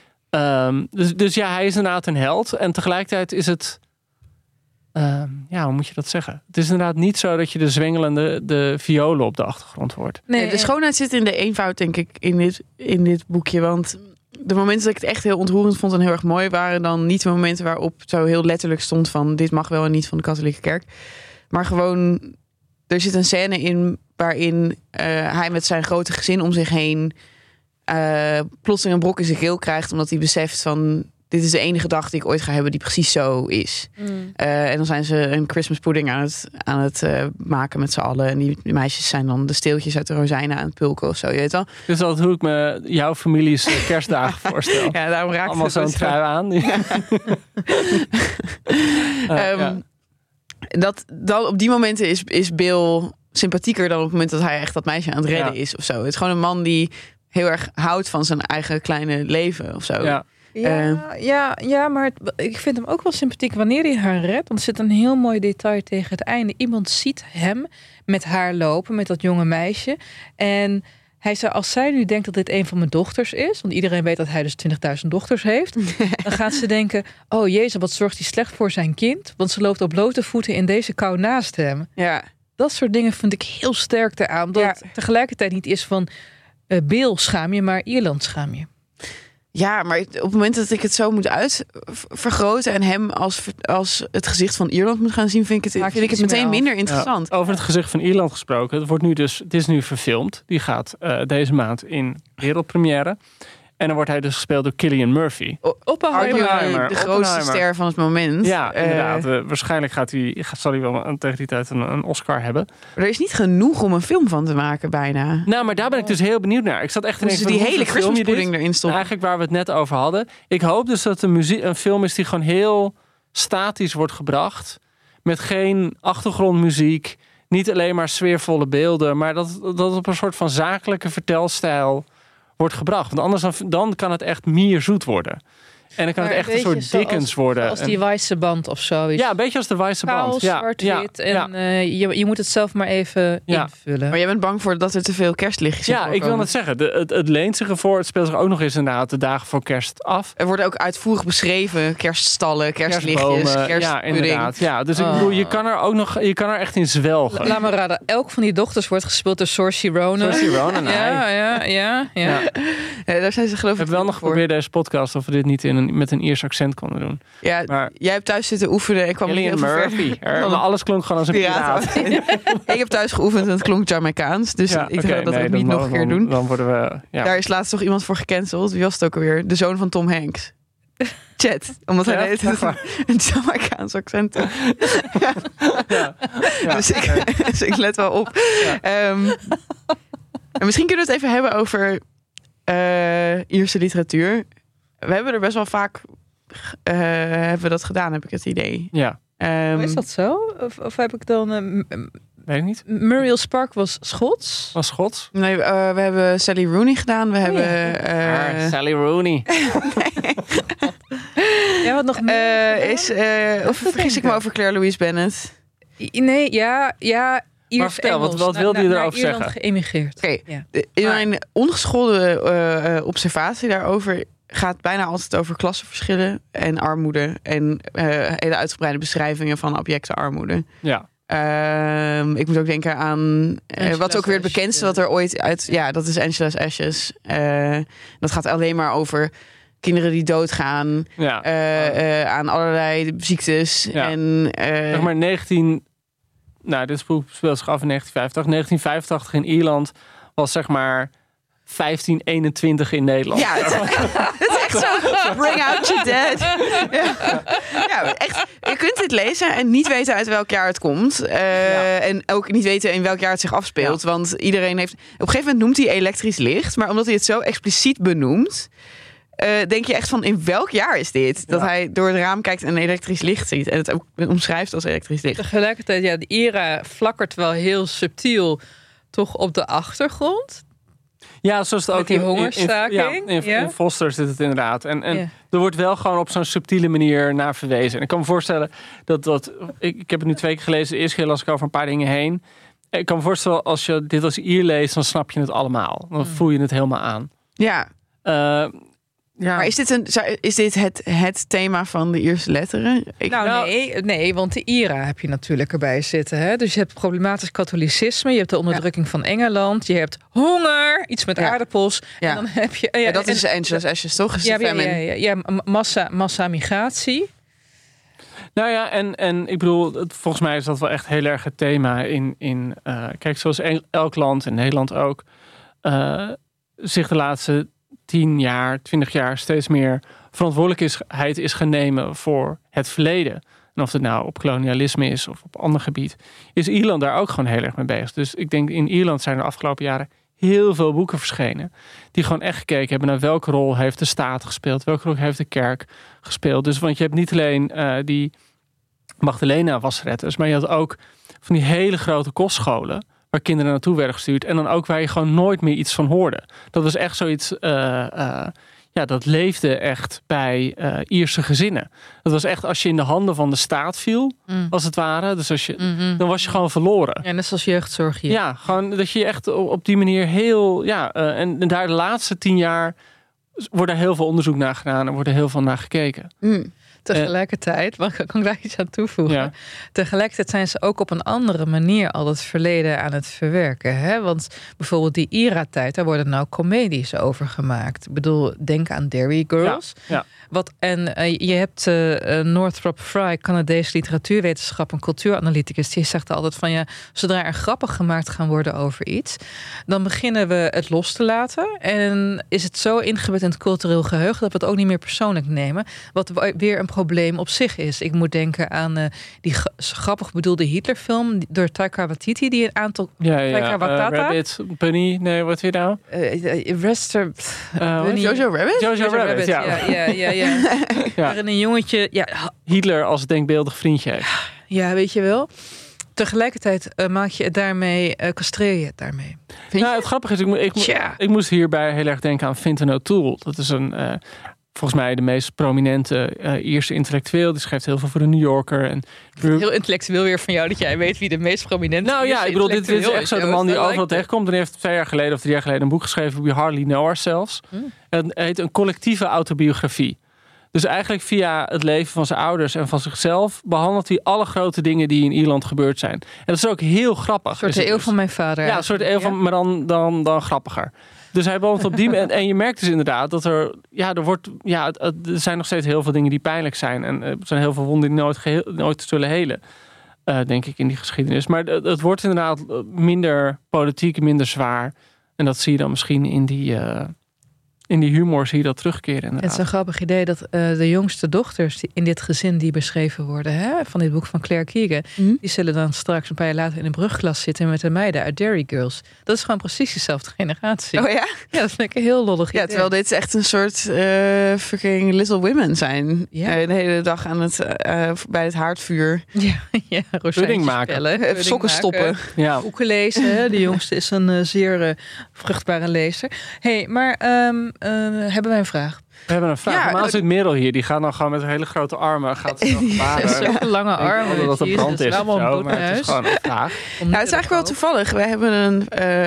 Um, dus, dus ja, hij is inderdaad een held. En tegelijkertijd is het... Um, ja, hoe moet je dat zeggen? Het is inderdaad niet zo dat je de zwengelende de violen op de achtergrond hoort. Nee, nee, de schoonheid zit in de eenvoud, denk ik, in dit, in dit boekje. Want de momenten dat ik het echt heel ontroerend vond en heel erg mooi... waren dan niet de momenten waarop zo heel letterlijk stond van... dit mag wel en niet van de katholieke kerk. Maar gewoon, er zit een scène in... waarin uh, hij met zijn grote gezin om zich heen uh, plotseling een brok in zijn keel krijgt, omdat hij beseft van, dit is de enige dag die ik ooit ga hebben die precies zo is. Mm. Uh, en dan zijn ze een Christmas pudding aan het, aan het uh, maken met z'n allen. En die, die meisjes zijn dan de steeltjes uit de rozijnen aan het pulken of zo, je weet wel. Dus dat is hoe ik me jouw families kerstdagen voorstel. Ja, daarom raakt allemaal het zo'n trui aan. Ja. uh, um, ja. Dat, dan, op die momenten is, is Bill sympathieker dan op het moment dat hij echt dat meisje aan het redden ja. is of zo. Het is gewoon een man die heel erg houdt van zijn eigen kleine leven of zo. Ja, ja, uh, ja, ja maar het, ik vind hem ook wel sympathiek wanneer hij haar redt. Want er zit een heel mooi detail tegen het einde. Iemand ziet hem met haar lopen, met dat jonge meisje. En hij zei, als zij nu denkt dat dit een van mijn dochters is, want iedereen weet dat hij dus twintigduizend dochters heeft, dan gaat ze denken, oh jezus, wat zorgt hij slecht voor zijn kind? Want ze loopt op blote voeten in deze kou naast hem. Ja. Dat soort dingen vind ik heel sterk eraan. Dat ja. het tegelijkertijd niet is van uh, Bill schaam je, maar Ierland schaam je. Ja, maar op het moment dat ik het zo moet uitvergroten en hem als, als het gezicht van Ierland moet gaan zien, vind ik het, vind ik het meteen minder interessant. Ja, over het gezicht van Ierland gesproken. Het wordt nu dus, het is nu verfilmd. Die gaat uh, deze maand in wereldpremière. En dan wordt hij dus gespeeld door Cillian Murphy. Oppenheimer, Oppenheimer, de grootste Oppenheimer. ster van het moment. Ja, Uh, inderdaad. Uh, waarschijnlijk gaat hij, zal hij wel een, tegen die tijd een, een Oscar hebben. Er is niet genoeg om een film van te maken, bijna. Nou, maar daar ben ik dus heel benieuwd naar. Ik zat echt te dus denken, die hele Christmas pudding erin stoppen. Eigenlijk waar we het net over hadden. Ik hoop dus dat een, muziek, een film is die gewoon heel statisch wordt gebracht. Met geen achtergrondmuziek. Niet alleen maar sfeervolle beelden. Maar dat, dat het op een soort van zakelijke vertelstijl wordt gebracht. Want anders dan, dan kan het echt mierzoet worden. En dan kan maar het echt een soort zoals, Dickens worden. Als die wijze band of zoiets. Ja, een beetje als de wijze band. Ja, zwart-wit. ja, en ja. Uh, je, je moet het zelf maar even ja. invullen. Maar jij bent bang voor dat er te veel kerstlichtjes Ja, ik wil het zeggen. De, het, het leent zich ervoor. Het speelt zich ook nog eens inderdaad de dagen voor kerst af. Er worden ook uitvoerig beschreven. Kerststallen, kerstlichtjes, kerstpudding. Ja, inderdaad. Ja, dus ik oh. bedoel, je kan er ook nog, je kan er echt in zwelgen. La, laat me raden. Elk van die dochters wordt gespeeld door Saoirse Ronan. Saoirse Ronan, nee. Ja, ja, ja. ja. ja. ja daar zijn ze geloof ik. We hebben wel nog geprobeerd deze podcast of we dit niet in een, met een Iers accent konden doen. Ja, maar jij hebt thuis zitten oefenen. Ik kwam niet heel Murphy. Er, maar alles klonk gewoon als een piraat. Ik heb thuis geoefend en het klonk Jamaicaans. Dus ja, ik okay, wil dat nee, ook niet nog een keer doen. Dan worden we... Ja. Daar is laatst toch iemand voor gecanceld. Wie was het ook alweer? De zoon van Tom Hanks. Chat. Omdat ja, hij deed het een Jamaicaans accent. ja. Ja. Ja. Dus, ik, okay. dus ik let wel op. Ja. Um, en misschien kunnen we het even hebben over uh, Ierse literatuur. We hebben er best wel vaak... Uh, hebben we dat gedaan, heb ik het idee. Ja. Um, is dat zo? Of, of heb ik dan... Uh, Weet ik niet. Muriel Spark was Schots? Was Schots? Nee, uh, we hebben Sally Rooney gedaan. We oh, hebben... Ja. Uh, ah, Sally Rooney. nee. Ja, wat nog meer? Uh, is, uh, of vergis ik me over Claire Louise Bennett? Nee, ja... ja Iers maar vertel, Engels, wat, wat wilde je erover zeggen? Naar geëmigreerd. Oké, okay. ja. In mijn ongeschoolde uh, observatie daarover... gaat bijna altijd over klassenverschillen en armoede. En uh, hele uitgebreide beschrijvingen van abjecte armoede. Ja. Uh, ik moet ook denken aan... Uh, wat ook weer het bekendste wat er ooit uit... Ja, dat is Angela's Ashes. Uh, dat gaat alleen maar over kinderen die doodgaan. Ja. Uh, uh, aan allerlei ziektes. Ja. En, uh, zeg maar negentien... Nou, dit speelt zich af in negentien vijfentachtig. negentien vijfentachtig in Ierland was zeg maar... vijftien eenentwintig in Nederland. Ja, het is, het is echt zo. Bring out your dead. Ja. ja, echt. Je kunt dit lezen en niet weten uit welk jaar het komt. Uh, ja. En ook niet weten in welk jaar het zich afspeelt. Ja. Want iedereen heeft... Op een gegeven moment noemt hij elektrisch licht. Maar omdat hij het zo expliciet benoemt... Uh, denk je echt van, in welk jaar is dit? Dat ja. hij door het raam kijkt en elektrisch licht ziet. En het ook omschrijft als elektrisch licht. Tegelijkertijd, ja, de era flakkert wel heel subtiel... toch op de achtergrond... Ja, zoals het ook die in, hongerstaking. In, in, ja, in, ja. in Foster zit het inderdaad. En, en ja. er wordt wel gewoon op zo'n subtiele manier naar verwezen. En ik kan me voorstellen dat... dat ik, ik heb het nu twee keer gelezen. De eerste keer las ik over een paar dingen heen. Ik kan me voorstellen, als je dit als Ier leest... dan snap je het allemaal. Dan mm. voel je het helemaal aan. Ja. Uh, Ja. Maar is dit, een, is dit het, het thema van de Ierse letteren? Ik... Nou, nou nee, nee, want de IRA heb je natuurlijk erbij zitten. Hè? Dus je hebt problematisch katholicisme, je hebt de onderdrukking ja. van Engeland, je hebt honger, iets met ja. aardappels. Ja. En dan heb je, ja, ja, dat en, is Angela's Ashes, toch? Is ja, ja, ja, ja, ja, massa, massa migratie. Nou ja, en, en ik bedoel, volgens mij is dat wel echt heel erg het thema in... in uh, kijk, zoals elk land, en Nederland ook, uh, zich de laatste... tien jaar, twintig jaar steeds meer verantwoordelijkheid is gaan nemen voor het verleden. En of het nou op kolonialisme is of op ander gebied, is Ierland daar ook gewoon heel erg mee bezig. Dus ik denk in Ierland zijn er de afgelopen jaren heel veel boeken verschenen die gewoon echt gekeken hebben naar welke rol heeft de staat gespeeld, welke rol heeft de kerk gespeeld. Dus want je hebt niet alleen uh, die Magdalena wasredders, maar je had ook van die hele grote kostscholen waar kinderen naartoe werden gestuurd. En dan ook waar je gewoon nooit meer iets van hoorde. Dat was echt zoiets... Uh, uh, ja, dat leefde echt bij uh, Ierse gezinnen. Dat was echt als je in de handen van de staat viel, mm. als het ware. Dus als je, mm-hmm. dan was je gewoon verloren. Ja, net zoals jeugdzorg hier. Ja, gewoon dat je echt op die manier heel... Ja, uh, en, en daar de laatste tien jaar wordt er heel veel onderzoek naar gedaan. Er wordt er heel veel naar gekeken. Mm. Tegelijkertijd, mag ik, kan ik daar iets aan toevoegen? Ja. Tegelijkertijd zijn ze ook op een andere manier al het verleden aan het verwerken. Hè? Want bijvoorbeeld die I R A-tijd, daar worden nou comedies over gemaakt. Ik bedoel, denk aan Derry Girls. Ja, ja. Wat, en uh, je hebt uh, Northrop Frye, Canadees literatuurwetenschap en cultuuranalyticus, die zegt altijd van ja, zodra er grappen gemaakt gaan worden over iets, dan beginnen we het los te laten. En is het zo ingebed in het cultureel geheugen, dat we het ook niet meer persoonlijk nemen. Wat weer een probleem op zich is. Ik moet denken aan uh, die g- grappig bedoelde Hitlerfilm door Taika Waititi, die een aantal... Ja, ja. Taika Waititi. Uh, Rabbit, Bunny, nee, wat weer nou? Uh, Rester... Uh, Bunny. Jojo Rabbit? Jojo, Jojo Rabbit, Rabbit, ja. ja. ja, ja, ja. ja. Waarin een jongetje... Ja, Hitler als denkbeeldig vriendje heeft. ja, weet je wel. Tegelijkertijd uh, maak je het daarmee, uh, castreer je het daarmee. Vind nou, je? Het grappige is, ik, mo- ik, mo- Tja. ik moest hierbij heel erg denken aan Fintan O'Toole. Dat is een, uh, volgens mij de meest prominente uh, Ierse intellectueel. Die schrijft heel veel voor de New Yorker. En heel intellectueel weer van jou dat jij weet wie de meest prominente nou ja, ik bedoel, dit, dit is echt zo de man die overal like tegenkomt. En die heeft twee jaar geleden of drie jaar geleden een boek geschreven, We Hardly Know Ourselves. Hmm. Het heet een collectieve autobiografie. Dus eigenlijk via het leven van zijn ouders en van zichzelf behandelt hij alle grote dingen die in Ierland gebeurd zijn. En dat is ook heel grappig. Een soort de eeuw dus. van mijn vader. Ja, een soort eeuw van, maar dan, dan, dan grappiger. Dus hij behandelt op die en, en je merkt dus inderdaad dat er, ja, er wordt, ja, het, het, er zijn nog steeds heel veel dingen die pijnlijk zijn. En er zijn heel veel wonden die nooit, geheel, nooit zullen helen. Uh, denk ik in die geschiedenis. Maar het, het wordt inderdaad minder politiek, minder zwaar. En dat zie je dan misschien in die... Uh, In die humor zie je dat terugkeren inderdaad. Het is een grappig idee dat uh, de jongste dochters die in dit gezin die beschreven worden, hè, van dit boek van Claire Keegan, mm. die zullen dan straks een paar jaar later in een brugklas zitten met de meiden uit Derry Girls. Dat is gewoon precies dezelfde generatie. Oh ja? Ja, dat vind ik een heel lollig idee. Ja, terwijl dit echt een soort uh, fucking Little Women zijn. Ja. Uh, de hele dag aan het, uh, bij het haardvuur. Ja, ja, pudding maken. Spellen, pudding sokken maken. Stoppen. Ja. Boeken lezen. Hè. De jongste is een uh, zeer uh, vruchtbare lezer. Hey, maar um, Uh, hebben wij een vraag? We hebben een vraag. Ja, Normaal zit Merel hier. Die gaat dan gewoon met hele grote armen. Gaat ze Zo'n lange armen. Dat het brand is. is of zo, maar het is gewoon een vraag. Ja, het is eigenlijk wel toevallig. Wij hebben een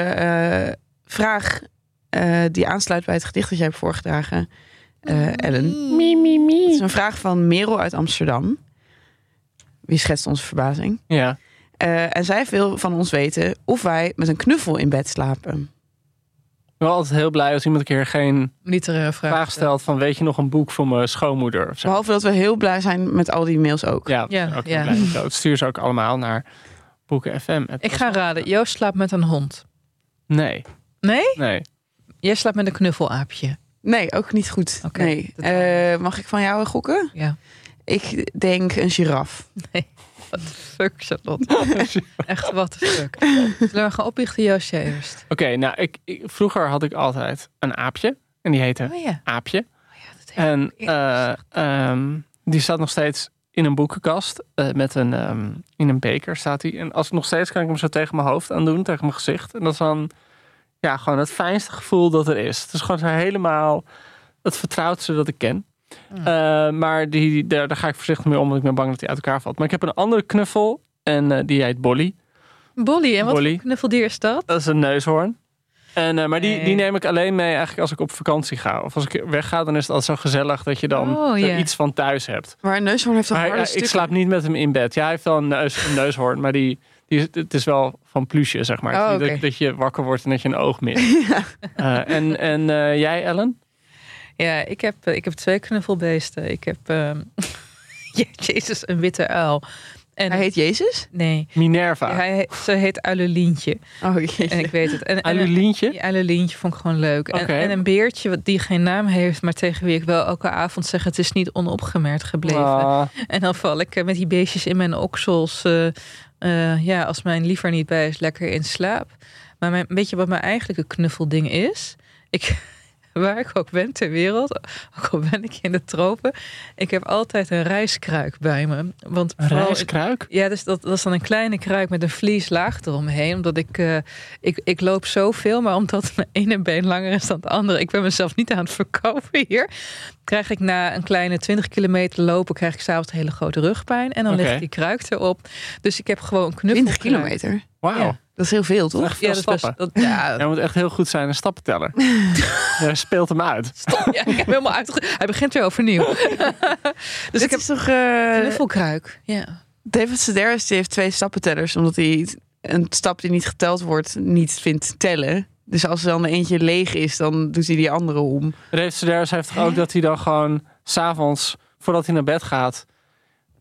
uh, uh, vraag uh, die aansluit bij het gedicht dat jij hebt voorgedragen, uh, Ellen. Mi, mi, mi. Het is een vraag van Merel uit Amsterdam. Wie schetst onze verbazing? Ja. Uh, en zij wil van ons weten of wij met een knuffel in bed slapen. Ik ben altijd heel blij als iemand een keer geen literaire vraag, vraag stelt van weet je nog een boek voor mijn schoonmoeder? Of zo. Behalve dat we heel blij zijn met al die mails ook. Ja, ja, ook ja. Blij. Stuur ze ook allemaal naar Boeken F M. Ik ga raden. Joost slaapt met een hond. Nee. Nee? Nee. Jij slaapt met een knuffelaapje. Nee, ook niet goed. Okay, nee. Uh, mag ik van jou gokken? Ja. Ik denk een giraf. Nee. What the fuck, Charlotte? Echt, what the fuck. Zullen we gaan oplichten, Joost, jij eerst? Oké, okay, nou, ik, ik, vroeger had ik altijd een aapje. En die heette oh, ja. Aapje. Oh, ja, dat en uh, um, die staat nog steeds in een boekenkast. Uh, met een, um, in een beker staat hij. En als ik nog steeds kan ik hem zo tegen mijn hoofd aan doen. Tegen mijn gezicht. En dat is dan ja, gewoon het fijnste gevoel dat er is. Het is gewoon zo helemaal het vertrouwdste dat ik ken. Uh, maar die, daar, daar ga ik voorzichtig mee om, want ik ben bang dat hij uit elkaar valt. Maar ik heb een andere knuffel en uh, die heet Bolly. Bolly, en wat Bolly. voor knuffeldier is dat? Dat is een neushoorn. En, uh, maar die, nee. die neem ik alleen mee eigenlijk als ik op vakantie ga. Of als ik wegga, dan is het altijd zo gezellig dat je dan oh, er yeah. iets van thuis hebt. Maar een neushoorn heeft toch maar harde hij, Ik slaap niet met hem in bed. Ja, hij heeft wel een, neus, een neushoorn, maar die, die, het is wel van pluche, zeg maar. Oh, okay. dat, dat je wakker wordt en dat je een oog mist. ja. uh, en en uh, jij, Ellen? Ja, ik heb, ik heb twee knuffelbeesten. Ik heb, um, Jezus, een witte uil. En, hij heet Jezus? Nee. Minerva. Ja, hij, ze heet Uilelientje. Oh, jeetje. En ik weet het. En, Uilelientje? Ja, Uilelientje vond ik gewoon leuk. Okay. En, en een beertje die geen naam heeft, maar tegen wie ik wel elke avond zeg, het is niet onopgemerkt gebleven. Ah. En dan val ik met die beestjes in mijn oksels, uh, uh, ja, als mijn liever niet bij is, lekker in slaap. Maar mijn, weet je wat mijn eigenlijke knuffelding is? Ik... Waar ik ook ben ter wereld, ook al ben ik in de tropen, ik heb altijd een rijskruik bij me. Want een rijskruik? Ja, dus dat, dat is dan een kleine kruik met een vlieslaag eromheen. Omdat ik, uh, ik, ik loop zoveel, maar omdat mijn ene been langer is dan het andere, ik ben mezelf niet aan het verkopen hier, krijg ik na een kleine twintig kilometer lopen, krijg ik s'avonds een hele grote rugpijn. En dan okay. ligt die kruik erop. Dus ik heb gewoon een knuffel. twintig kilometer? Wauw. Ja. Dat is heel veel, toch? Echt veel ja, dat stappen. Best, dat, ja. Jij moet echt heel goed zijn in stappenteller. Jij speelt hem uit. Stop, ja, ik heb hem helemaal uit. Hij begint weer overnieuw. Dus Dit ik heb is toch uh, knuffelkruik. Ja. David Sedaris die heeft twee stappentellers, omdat hij een stap die niet geteld wordt niet vindt tellen. Dus als er dan eentje leeg is, dan doet hij die andere om. David Sedaris heeft toch ook dat hij dan gewoon 's avonds, voordat hij naar bed gaat,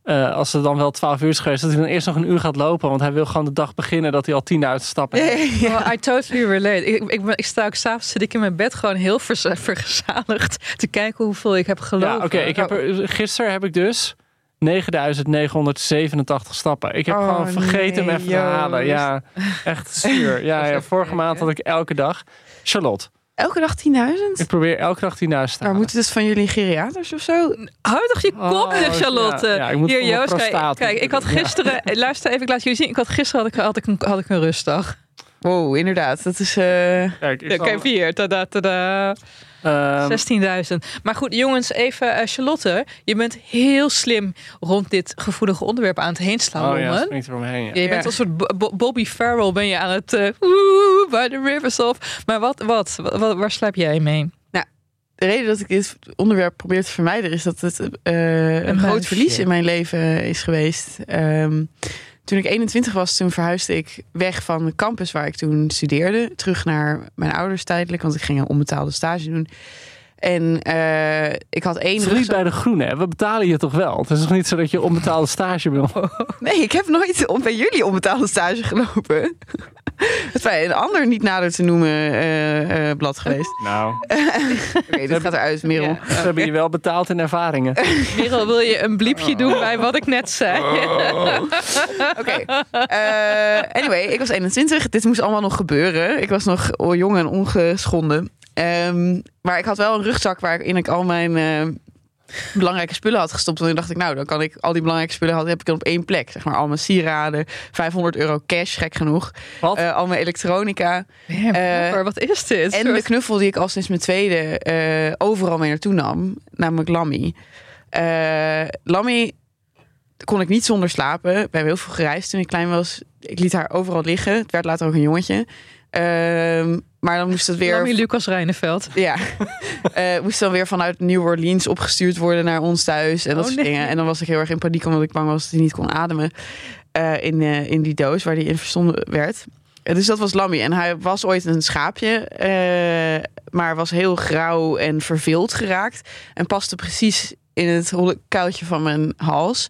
Uh, als het dan wel twaalf uur is geweest, dat hij dan eerst nog een uur gaat lopen. Want hij wil gewoon de dag beginnen dat hij al tienduizend stappen heeft. Yeah, yeah. I totally relate. Ik, ik, ik sta ook s'avonds zit ik in mijn bed gewoon heel vers, vergezaligd te kijken hoeveel ik heb gelopen. Ja, oké. Okay, ik heb er, gisteren heb ik dus negenduizend negenhonderdzevenentachtig stappen. Ik heb oh, gewoon vergeten nee, hem even te halen. Ja, echt zuur. Ja, ja, vorige maand had ik elke dag. Charlotte. Elke dag tienduizend? Ik probeer elke dag tienduizend te halen. Maar moet het dus van jullie geriaters of zo? Hou toch je kop, oh, Charlotte. Ja, ja, ik moet hier, Joost, kijk, kijk, ik had gisteren... Ja. Luister even, ik laat jullie zien. Ik had gisteren had ik, had ik, een, had ik een rustdag. Wow, inderdaad. Dat is... Uh... Kijk, ja, kijk hier. Tada, tada. Um, zestienduizend. Maar goed, jongens, even uh, Charlotte. Je bent heel slim rond dit gevoelige onderwerp aan het heen slaan. Oh ja, springt er omheen. Ja. Je bent ja. als een soort Bo- Bobby Farrell ben je aan het... Uh, by the rivers of... Maar wat, wat, wat, waar slaap jij mee? Nou, de reden dat ik dit onderwerp probeer te vermijden... is dat het uh, een, een groot verlies in mijn leven is geweest. Um, Toen ik eenentwintig was, toen verhuisde ik weg van de campus waar ik toen studeerde. Terug naar mijn ouders tijdelijk, want ik ging een onbetaalde stage doen. En uh, ik had één... Het is niet bij de Groene, hè? We betalen je toch wel? Het is toch niet zo dat je onbetaalde stage wil? Nee, ik heb nooit bij jullie onbetaalde stage gelopen. Het was een ander niet nader te noemen uh, uh, blad geweest. Nou. Oké, okay, dat gaat eruit, Merel. Ja. Ze hebben je wel betaald in ervaringen. Merel, wil je een bliepje doen bij wat ik net zei? Oh. Oké. Okay. Uh, anyway, ik was eenentwintig. Dit moest allemaal nog gebeuren. Ik was nog jong en ongeschonden. Um, maar ik had wel een rugzak waarin ik al mijn uh, belangrijke spullen had gestopt. En toen dacht ik, nou, dan kan ik al die belangrijke spullen had, heb ik dan op één plek. Zeg maar al mijn sieraden, vijfhonderd euro cash, gek genoeg. Wat? Uh, al mijn elektronica. Ja, uh, wat is dit? En de knuffel die ik al sinds mijn tweede uh, overal mee naartoe nam. Namelijk Lammy. Uh, Lammy kon ik niet zonder slapen. We hebben heel veel gereisd toen ik klein was. Ik liet haar overal liggen. Het werd later ook een jongetje. Uh, maar dan moest het weer... Lammy Lucas Rijneveld. Ja. uh, moest dan weer vanuit New Orleans opgestuurd worden naar ons thuis. En dat oh, soort nee. dingen. En dan was ik heel erg in paniek omdat ik bang was dat hij niet kon ademen. Uh, in, uh, in die doos waar hij in verstonden werd. Uh, dus dat was Lammy. En hij was ooit een schaapje. Uh, maar was heel grauw en verveeld geraakt. En paste precies in het holle kuiltje van mijn hals.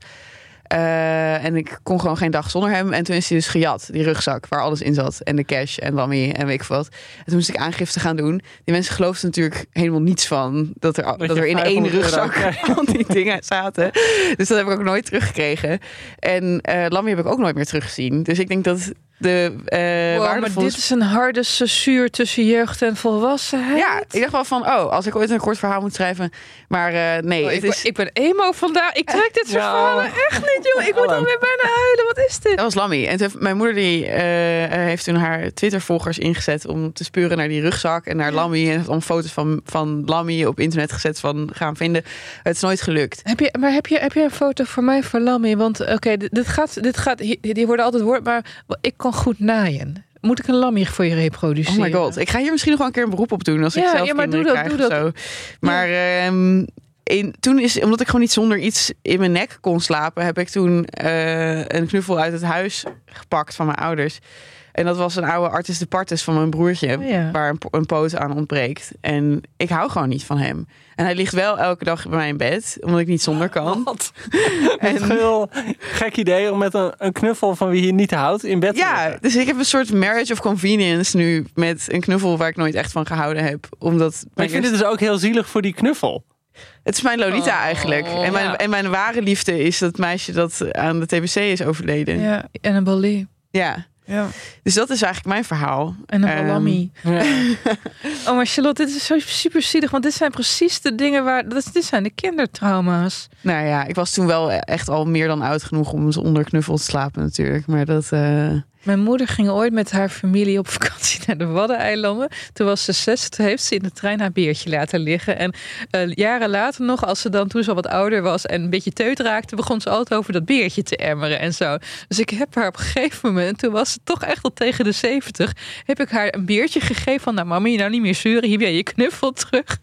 Uh, en ik kon gewoon geen dag zonder hem. En toen is hij dus gejat, die rugzak waar alles in zat. En de cash en Lammy en weet ik wat. En toen moest ik aangifte gaan doen. Die mensen geloofden natuurlijk helemaal niets van... dat er, dat dat er in één rugzak al die dingen zaten. Dus dat heb ik ook nooit teruggekregen. En uh, Lammy heb ik ook nooit meer teruggezien. Dus ik denk dat... De, uh, wow, waardevolle... maar dit is een harde censuur tussen jeugd en volwassenheid. Ja, ik dacht wel van, oh, als ik ooit een kort verhaal moet schrijven. Maar uh, nee, oh, het ik, is... ik ben emo vandaag. Ik trek dit soort ja. verhalen echt niet, joh. Ik moet alweer bijna huilen. Wat is dit? Dat was Lammy. En toen, mijn moeder die uh, heeft toen haar Twitter-volgers ingezet om te speuren naar die rugzak en naar Lammy. En heeft om foto's van, van Lammy op internet gezet van gaan vinden. Het is nooit gelukt. Heb je, maar heb je, heb je een foto voor mij voor Lammy? Want oké, okay, dit, dit gaat, dit gaat, die worden altijd woord, maar ik kan goed naaien. Moet ik een Lammy voor je reproduceren? Oh my god, ik ga hier misschien nog wel een keer een beroep op doen als ja, ik zelf ja, maar kinderen doe dat, krijg doe of dat. zo. Maar ja. um, in, toen is, omdat ik gewoon niet zonder iets in mijn nek kon slapen, heb ik toen uh, een knuffel uit het huis gepakt van mijn ouders. En dat was een oude Artis de Partis van mijn broertje, oh ja. waar een, een poot aan ontbreekt. En ik hou gewoon niet van hem. En hij ligt wel elke dag bij mij in bed, omdat ik niet zonder kan. Wat? En een heel gek idee om met een, een knuffel van wie je niet houdt in bed te ja, liggen. Dus ik heb een soort marriage of convenience nu met een knuffel waar ik nooit echt van gehouden heb. Omdat maar ik vind het dus ook heel zielig voor die knuffel. Het is mijn Lolita oh, eigenlijk. En mijn, ja. en mijn ware liefde is dat meisje dat aan de T B C is overleden. Ja, Annabelle Lee. Ja. Ja. Dus dat is eigenlijk mijn verhaal. En een Lammy. Um, ja. Oh, maar Charlotte, dit is zo super zielig. Want dit zijn precies de dingen waar... Dit zijn de kindertrauma's. Nou ja, ik was toen wel echt al meer dan oud genoeg om onder knuffel te slapen natuurlijk. Maar dat... Uh... Mijn moeder ging ooit met haar familie op vakantie naar de Waddeneilanden. Toen was ze zes, toen heeft ze in de trein haar beertje laten liggen. En uh, jaren later nog, als ze dan toen ze al wat ouder was en een beetje teut raakte, begon ze altijd over dat beertje te emmeren en zo. Dus ik heb haar op een gegeven moment, toen was ze toch echt al tegen de zeventig, heb ik haar een beertje gegeven van, nou mama, je nou niet meer zeuren, hier heb jij je knuffel terug.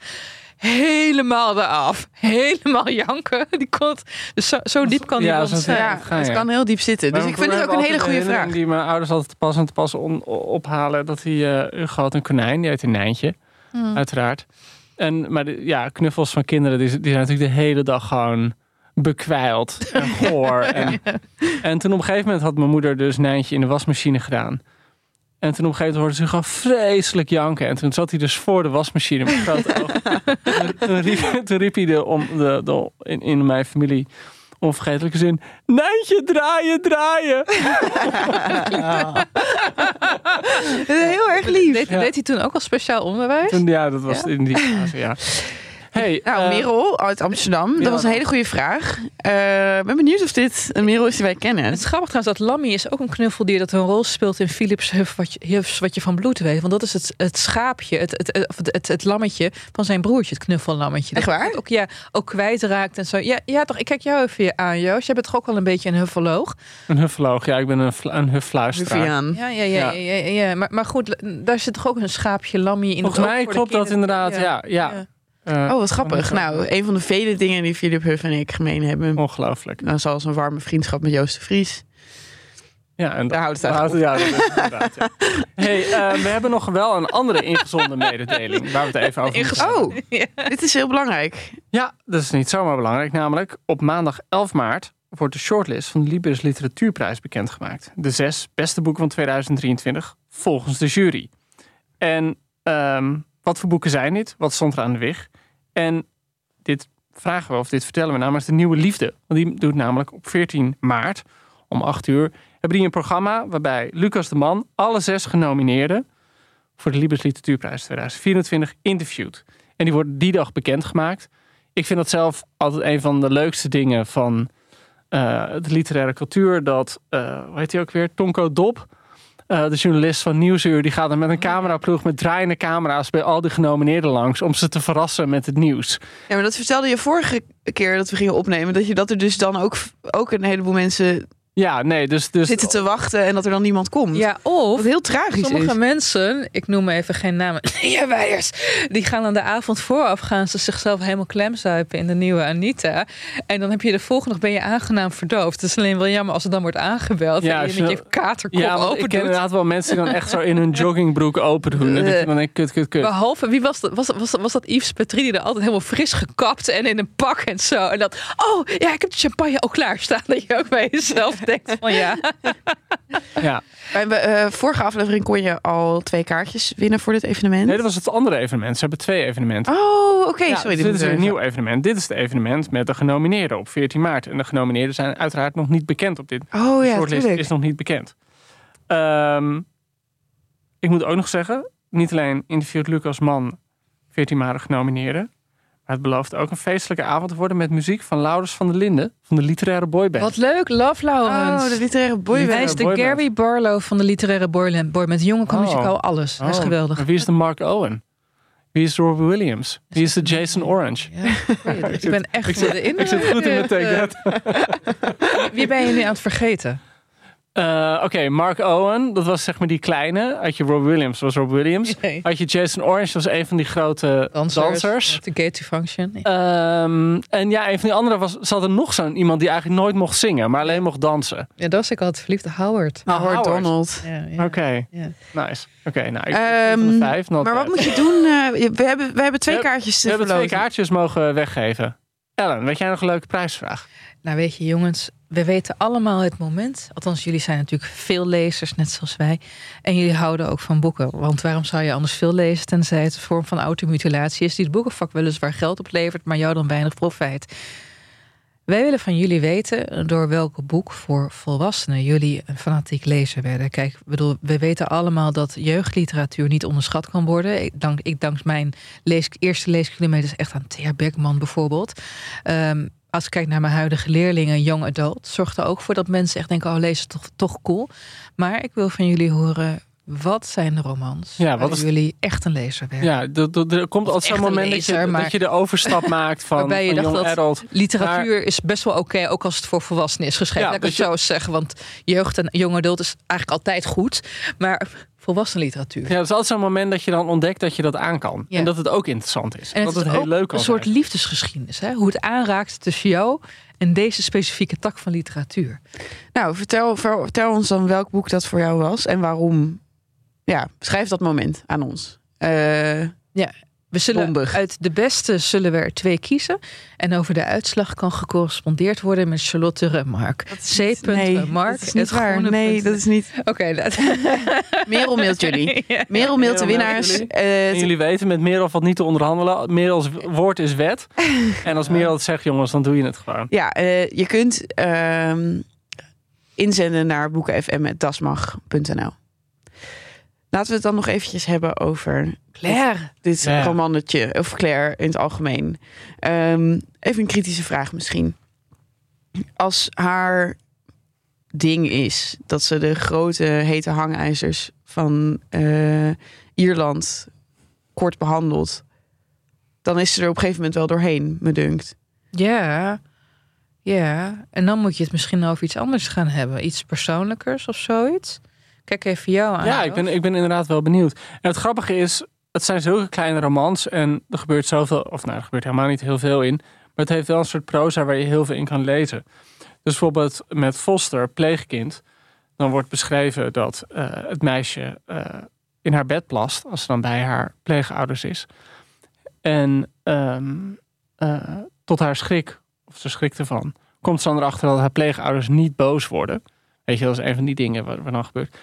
Helemaal eraf. Helemaal janken. Die kon, dus zo, zo diep kan die ja, wel zijn. Ja, gaan, het ja. kan heel diep zitten. Dus maar ik vind het ook een hele goede vraag. Die mijn ouders altijd te pas en te pas on, ophalen. Dat hij uh, Hugo had een konijn. Die heet een Nijntje. Hmm. Uiteraard. En, maar de, ja, knuffels van kinderen. Die, die zijn natuurlijk de hele dag gewoon bekwijld en goor. En, en toen op een gegeven moment had mijn moeder dus Nijntje in de wasmachine gedaan. En toen op een gegeven moment hoorde ze gewoon vreselijk janken. En toen zat hij dus voor de wasmachine met grote ogen. toen, riep, toen riep hij de, om, de, de, in, in mijn familie onvergetelijke zin: Nijntje, draaien, draaien. Heel erg lief. Deed, Ja. deed hij toen ook al speciaal onderwijs? Toen, ja, dat was Ja? in die fase, ja. Hey, Nou, uh, Merel uit Amsterdam. Dat ja. was een hele goede vraag. Uh, Ik ben benieuwd of dit een Merel is die wij kennen. Het is grappig trouwens dat Lammy is ook een knuffeldier dat een rol speelt in Philips Huf wat je, Hufs wat je van bloed weet. Want dat is het, het schaapje, het, het, het, het, het, het lammetje van zijn broertje, het knuffellammetje. Echt Dat waar? het Ook, ja, ook kwijtraakt en zo. Ja, ja, toch, ik kijk jou even aan, Joost. Jij bent toch ook wel een beetje een huffoloog? Een huffoloog, ja, ik ben een, fl- een huffluisteraar. Vivian. Ja, ja, ja. ja. ja, ja. Maar, maar goed, daar zit toch ook een schaapje Lammy in. Volgens het oog mij voor de klopt dat kinderen? inderdaad, ja. ja. Ja. Uh, Oh, wat grappig. Nou, een van de vele dingen die Philip Huff en ik gemeen hebben. Ongelooflijk. Nou, zoals een warme vriendschap met Joost de Vries. Ja, en Daar houdt het daar eigenlijk houdt het- ja, dat is het inderdaad, ja. Hey, uh, we hebben nog wel een andere ingezonde mededeling waar we het even over moeten hebben. Oh, dit is heel belangrijk. Ja, dat is niet zomaar belangrijk. Namelijk, op maandag elf maart wordt de shortlist van de Libris Literatuurprijs bekendgemaakt. De zes beste boeken van tweeduizend drieëntwintig volgens de jury. En um, wat voor boeken zijn dit? Wat stond er aan de wig? En dit vragen we, of dit vertellen we namens De Nieuwe Liefde. Want die doet namelijk op veertien maart om acht uur... hebben die een programma waarbij Lucas de Man alle zes genomineerden voor de Libris Literatuurprijs tweeduizend vierentwintig interviewt. En die worden die dag bekendgemaakt. Ik vind dat zelf altijd een van de leukste dingen van uh, de literaire cultuur. Dat, uh, hoe heet hij ook weer? Tonko Dop, uh, de journalist van Nieuwsuur, die gaat dan met een cameraploeg met draaiende camera's bij al die genomineerden langs om ze te verrassen met het nieuws. Ja, maar dat vertelde je vorige keer dat we gingen opnemen. Dat je dat er dus dan ook, ook een heleboel mensen Ja, nee, dus... dus zitten te wachten en dat er dan niemand komt. Ja, of Wat heel tragisch sommige is. mensen, ik noem even geen namen, ja, wijers, die gaan aan de avond vooraf gaan ze zichzelf helemaal klemzuipen in de nieuwe Anita. En dan heb je de volgende dag ben je aangenaam verdoofd. Het is alleen wel jammer als het dan wordt aangebeld Ja, en je als met je- je katerkop ja, want open ik ken doet. inderdaad wel mensen die dan echt zo in hun joggingbroek open doen. En dat je dan denkt, kut, kut, kut. Behalve, wie was dat? Was, was, was dat Yves Petrie die er altijd helemaal fris gekapt en in een pak en zo. En dat, oh ja, ik heb de champagne al klaarstaan. Dat je ook bij jezelf denkt van ja. Ja. Bij de uh, vorige aflevering kon je al twee kaartjes winnen voor dit evenement. Nee, dat was het andere evenement. Ze hebben twee evenementen. Oh, oké. Okay, Ja, sorry. dus dit dit is moet een even- nieuw evenement. Dit is het evenement met de genomineerden op veertien maart. En de genomineerden zijn uiteraard nog niet bekend op dit. Oh De ja, shortlist tuurlijk. is nog niet bekend. Um, ik moet ook nog zeggen, niet alleen interviewt Lucas Man veertien maart genomineerden, maar het belooft ook een feestelijke avond te worden met muziek van Laurens van der Linden van de literaire boyband. Wat leuk, Love Laurens. Oh, de literaire boyband. Hij is de boyband. Gary Barlow van de literaire boyband. Met jongen kan Oh. muzikaal alles. Hij is Oh, geweldig. maar wie is de Mark Owen? Wie is de Robbie Williams? Wie is de Jason Orange? Ja, ik, ik ben echt Ik zit, de in. ik zit goed in mijn take that. Wie ben je nu aan het vergeten? Uh, Oké, okay, Mark Owen, dat was zeg maar die kleine. Had je Robbie Williams, was Robbie Williams. Nee. Had je Jason Orange, dat was een van die grote dansers. The Gate to Function. Um, en ja, een van die andere was, zat er nog zo'n iemand die eigenlijk nooit mocht zingen, maar alleen mocht dansen. Ja, dat was ik altijd verliefd. Howard. Nou, Howard Howard. Donald. Ja, ja. Oké, okay. Ja. nice. Oké, okay, nou, ik Um, van de vijf. not Maar wat bad. moet je doen? Uh, we, hebben, we hebben twee We- kaartjes te We hebben twee verloten. kaartjes mogen weggeven. Ellen, weet jij nog een leuke prijsvraag? Nou weet je jongens, we weten allemaal het moment. Althans, jullie zijn natuurlijk veel lezers, net zoals wij. En jullie houden ook van boeken. Want waarom zou je anders veel lezen tenzij het een vorm van automutilatie is die het boekenvak weliswaar geld oplevert, maar jou dan weinig profijt. Wij willen van jullie weten door welk boek voor volwassenen jullie een fanatiek lezer werden. Kijk, ik bedoel, we weten allemaal dat jeugdliteratuur niet onderschat kan worden. Ik dank, ik dank mijn lees, eerste leeskilometers echt aan Thea Beckman bijvoorbeeld. Um, als ik kijk naar mijn huidige leerlingen, young adult, zorgt er ook voor dat mensen echt denken, oh, lezen toch, toch cool. Maar ik wil van jullie horen, wat zijn de romans Ja, wat waar is- jullie echt een lezer werden? Ja, er, er, er komt altijd zo'n echt een moment lezer, dat, je, maar- dat je de overstap maakt van, Waarbij je van dacht young dat adult. literatuur is best wel oké, ook als het voor volwassenen is geschreven. Ja, Laat ik dus het zo eens zeggen, want jeugd en young adult is eigenlijk altijd goed. Maar volwassen literatuur. Ja, dat is altijd zo'n moment dat je dan ontdekt dat je dat aan kan. Ja. En dat het ook interessant is. En dat het het is heel ook leuk kan een soort zijn. liefdesgeschiedenis. Hè? Hoe het aanraakt tussen jou en deze specifieke tak van literatuur. Nou, vertel, ver- vertel ons dan welk boek dat voor jou was en waarom. Ja, schrijf dat moment aan ons. Uh, We We zullen bondig. Uit de beste zullen we er twee kiezen. En over de uitslag kan gecorrespondeerd worden met Charlotte Remarque. C. Nee, Remarque. dat is niet waar. Nee, dat is niet... Oké, okay, laat. Merel mailt jullie. Merel mailt de winnaars. Jullie. Uh, en jullie weten, met Merel valt niet te onderhandelen. Merel's woord is wet. En als Merel het zegt, jongens, dan doe je het gewoon. Ja, uh, je kunt uh, inzenden naar boeken f m punt dasmag punt n l. Laten we het dan nog eventjes hebben over Claire. Dit ja. romannetje, of Claire in het algemeen. Um, even een kritische vraag misschien. Als haar ding is dat ze de grote hete hangijzers van uh, Ierland kort behandelt, dan is ze er op een gegeven moment wel doorheen, me dunkt. Ja, ja. En dan moet je het misschien over iets anders gaan hebben. Iets persoonlijkers of zoiets. Kijk even jou aan. Ja, ik ben, ik ben inderdaad wel benieuwd. En het grappige is, het zijn zulke kleine romans en er gebeurt zoveel, of nou, er gebeurt helemaal niet heel veel in, maar het heeft wel een soort proza waar je heel veel in kan lezen. Dus bijvoorbeeld met Foster, pleegkind, dan wordt beschreven dat uh, het meisje uh, in haar bed plast als ze dan bij haar pleegouders is. En um, uh, tot haar schrik, of ze schrikt ervan, komt ze dan erachter dat haar pleegouders niet boos worden. Weet je, dat is een van die dingen wat, wat dan gebeurt.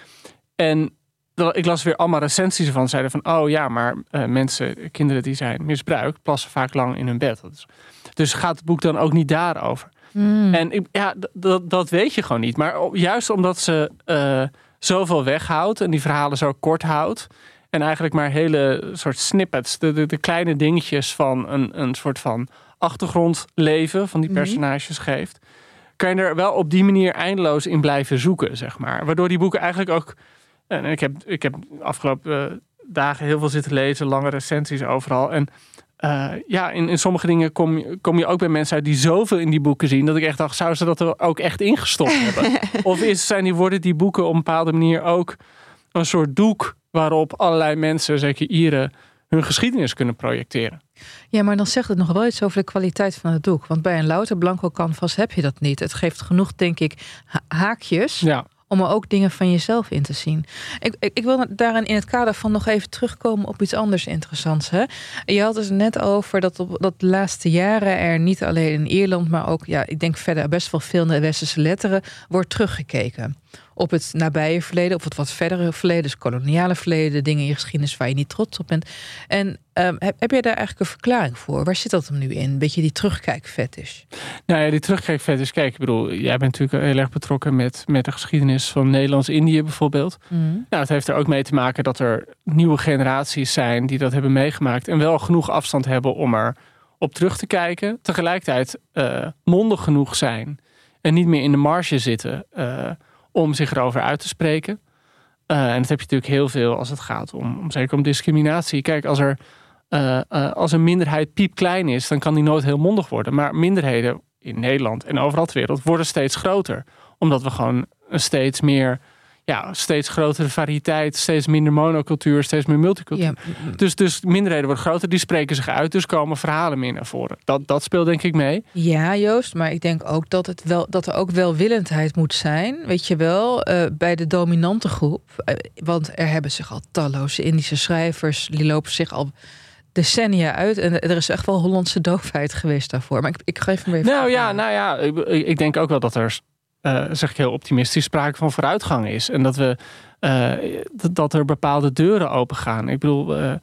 En ik las weer allemaal recensies ervan. Zeiden van, oh ja, maar uh, mensen, kinderen die zijn misbruikt, plassen vaak lang in hun bed. Dus, dus gaat het boek dan ook niet daarover. Mm. En ik, ja, d- d- dat weet je gewoon niet. Maar juist omdat ze uh, zoveel weghoudt en die verhalen zo kort houdt. En eigenlijk maar hele soort snippets, de, de, de kleine dingetjes van een, een soort van achtergrondleven van die personages mm. geeft. Kan je er wel op die manier eindeloos in blijven zoeken, zeg maar. Waardoor die boeken eigenlijk ook... En ik heb, ik heb de afgelopen uh, dagen heel veel zitten lezen, lange recensies overal. En uh, ja, in, in sommige dingen kom je, kom je ook bij mensen uit die zoveel in die boeken zien, dat ik echt dacht, zouden ze dat er ook echt ingestopt hebben? Of is, zijn die, worden die boeken op een bepaalde manier ook een soort doek waarop allerlei mensen, zeker Ieren, hun geschiedenis kunnen projecteren? Ja, maar dan zegt het nog wel iets over de kwaliteit van het doek. Want bij een louter blanco canvas heb je dat niet. Het geeft genoeg, denk ik, ha- haakjes... Ja. om er ook dingen van jezelf in te zien. Ik, ik, ik wil daarin in het kader van nog even terugkomen op iets anders interessants. Hè? Je had het net over dat op dat de laatste jaren er niet alleen in Ierland, maar ook, ja, ik denk verder best wel veel in de westerse letteren wordt teruggekeken. Op het nabije verleden, of het wat verdere verleden, dus koloniale verleden, dingen in je geschiedenis waar je niet trots op bent. En um, heb, heb jij daar eigenlijk een verklaring voor? Waar zit dat hem nu in? Een beetje die terugkijkfetish. Nou ja, die terugkijkfetish. Kijk, ik bedoel, jij bent natuurlijk heel erg betrokken met, met de geschiedenis van Nederlands-Indië bijvoorbeeld. Mm. Nou, het heeft er ook mee te maken dat er nieuwe generaties zijn die dat hebben meegemaakt en wel genoeg afstand hebben om er op terug te kijken. Tegelijkertijd uh, mondig genoeg zijn en niet meer in de marge zitten uh, om zich erover uit te spreken. Uh, en dat heb je natuurlijk heel veel als het gaat om, om zeker om discriminatie. Kijk, als er uh, uh, als een minderheid piepklein is, dan kan die nooit heel mondig worden. Maar minderheden in Nederland en overal ter wereld worden steeds groter. Omdat we gewoon een steeds meer, ja, steeds grotere variëteit, steeds minder monocultuur, steeds meer multicultuur. Ja. Dus, dus minderheden worden groter, die spreken zich uit, dus komen verhalen meer naar voren. Dat, dat speelt denk ik mee. Ja, Joost, maar ik denk ook dat, het wel, dat er ook welwillendheid moet zijn, weet je wel, uh, bij de dominante groep. Uh, want er hebben zich al talloze Indische schrijvers, die lopen zich al decennia uit. En er is echt wel Hollandse doofheid geweest daarvoor. Maar ik, ik geef hem even. Nou ja, nou ja, ik, ik denk ook wel dat er, uh, zeg ik heel optimistisch, sprake van vooruitgang is. En dat we uh, dat er bepaalde deuren open gaan. Ik bedoel, uh,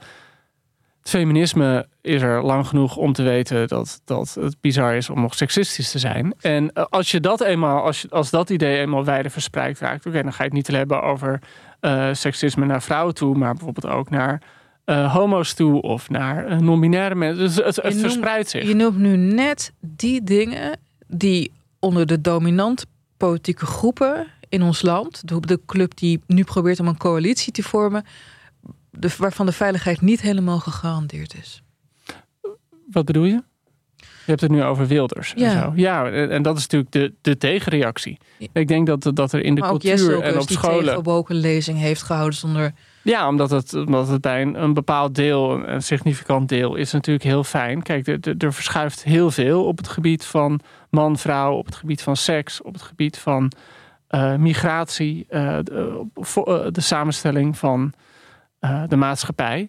het feminisme is er lang genoeg om te weten dat, dat het bizar is om nog seksistisch te zijn. En uh, als je dat eenmaal, als, je, als dat idee eenmaal wijder verspreid raakt, oké, okay, dan ga je het niet hebben over uh, seksisme naar vrouwen toe, maar bijvoorbeeld ook naar Uh, homo's toe of naar uh, non-binaire mensen. Dus het, het noemt, verspreidt zich. Je noemt nu net die dingen die onder de dominant politieke groepen in ons land, de, de club die nu probeert om een coalitie te vormen, de, waarvan de veiligheid niet helemaal gegarandeerd is. Wat bedoel je? Je hebt het nu over Wilders. Ja, en, zo. Ja, en dat is natuurlijk de, de tegenreactie. Ja. Ik denk dat, dat er in de maar cultuur ook en op die scholen tegenwoken lezing heeft gehouden zonder. Ja, omdat het, omdat het bij een, een bepaald deel, een significant deel, is natuurlijk heel fijn. Kijk, er, er, er verschuift heel veel op het gebied van man-vrouw, op het gebied van seks, op het gebied van uh, migratie, uh, de, uh, de samenstelling van uh, de maatschappij.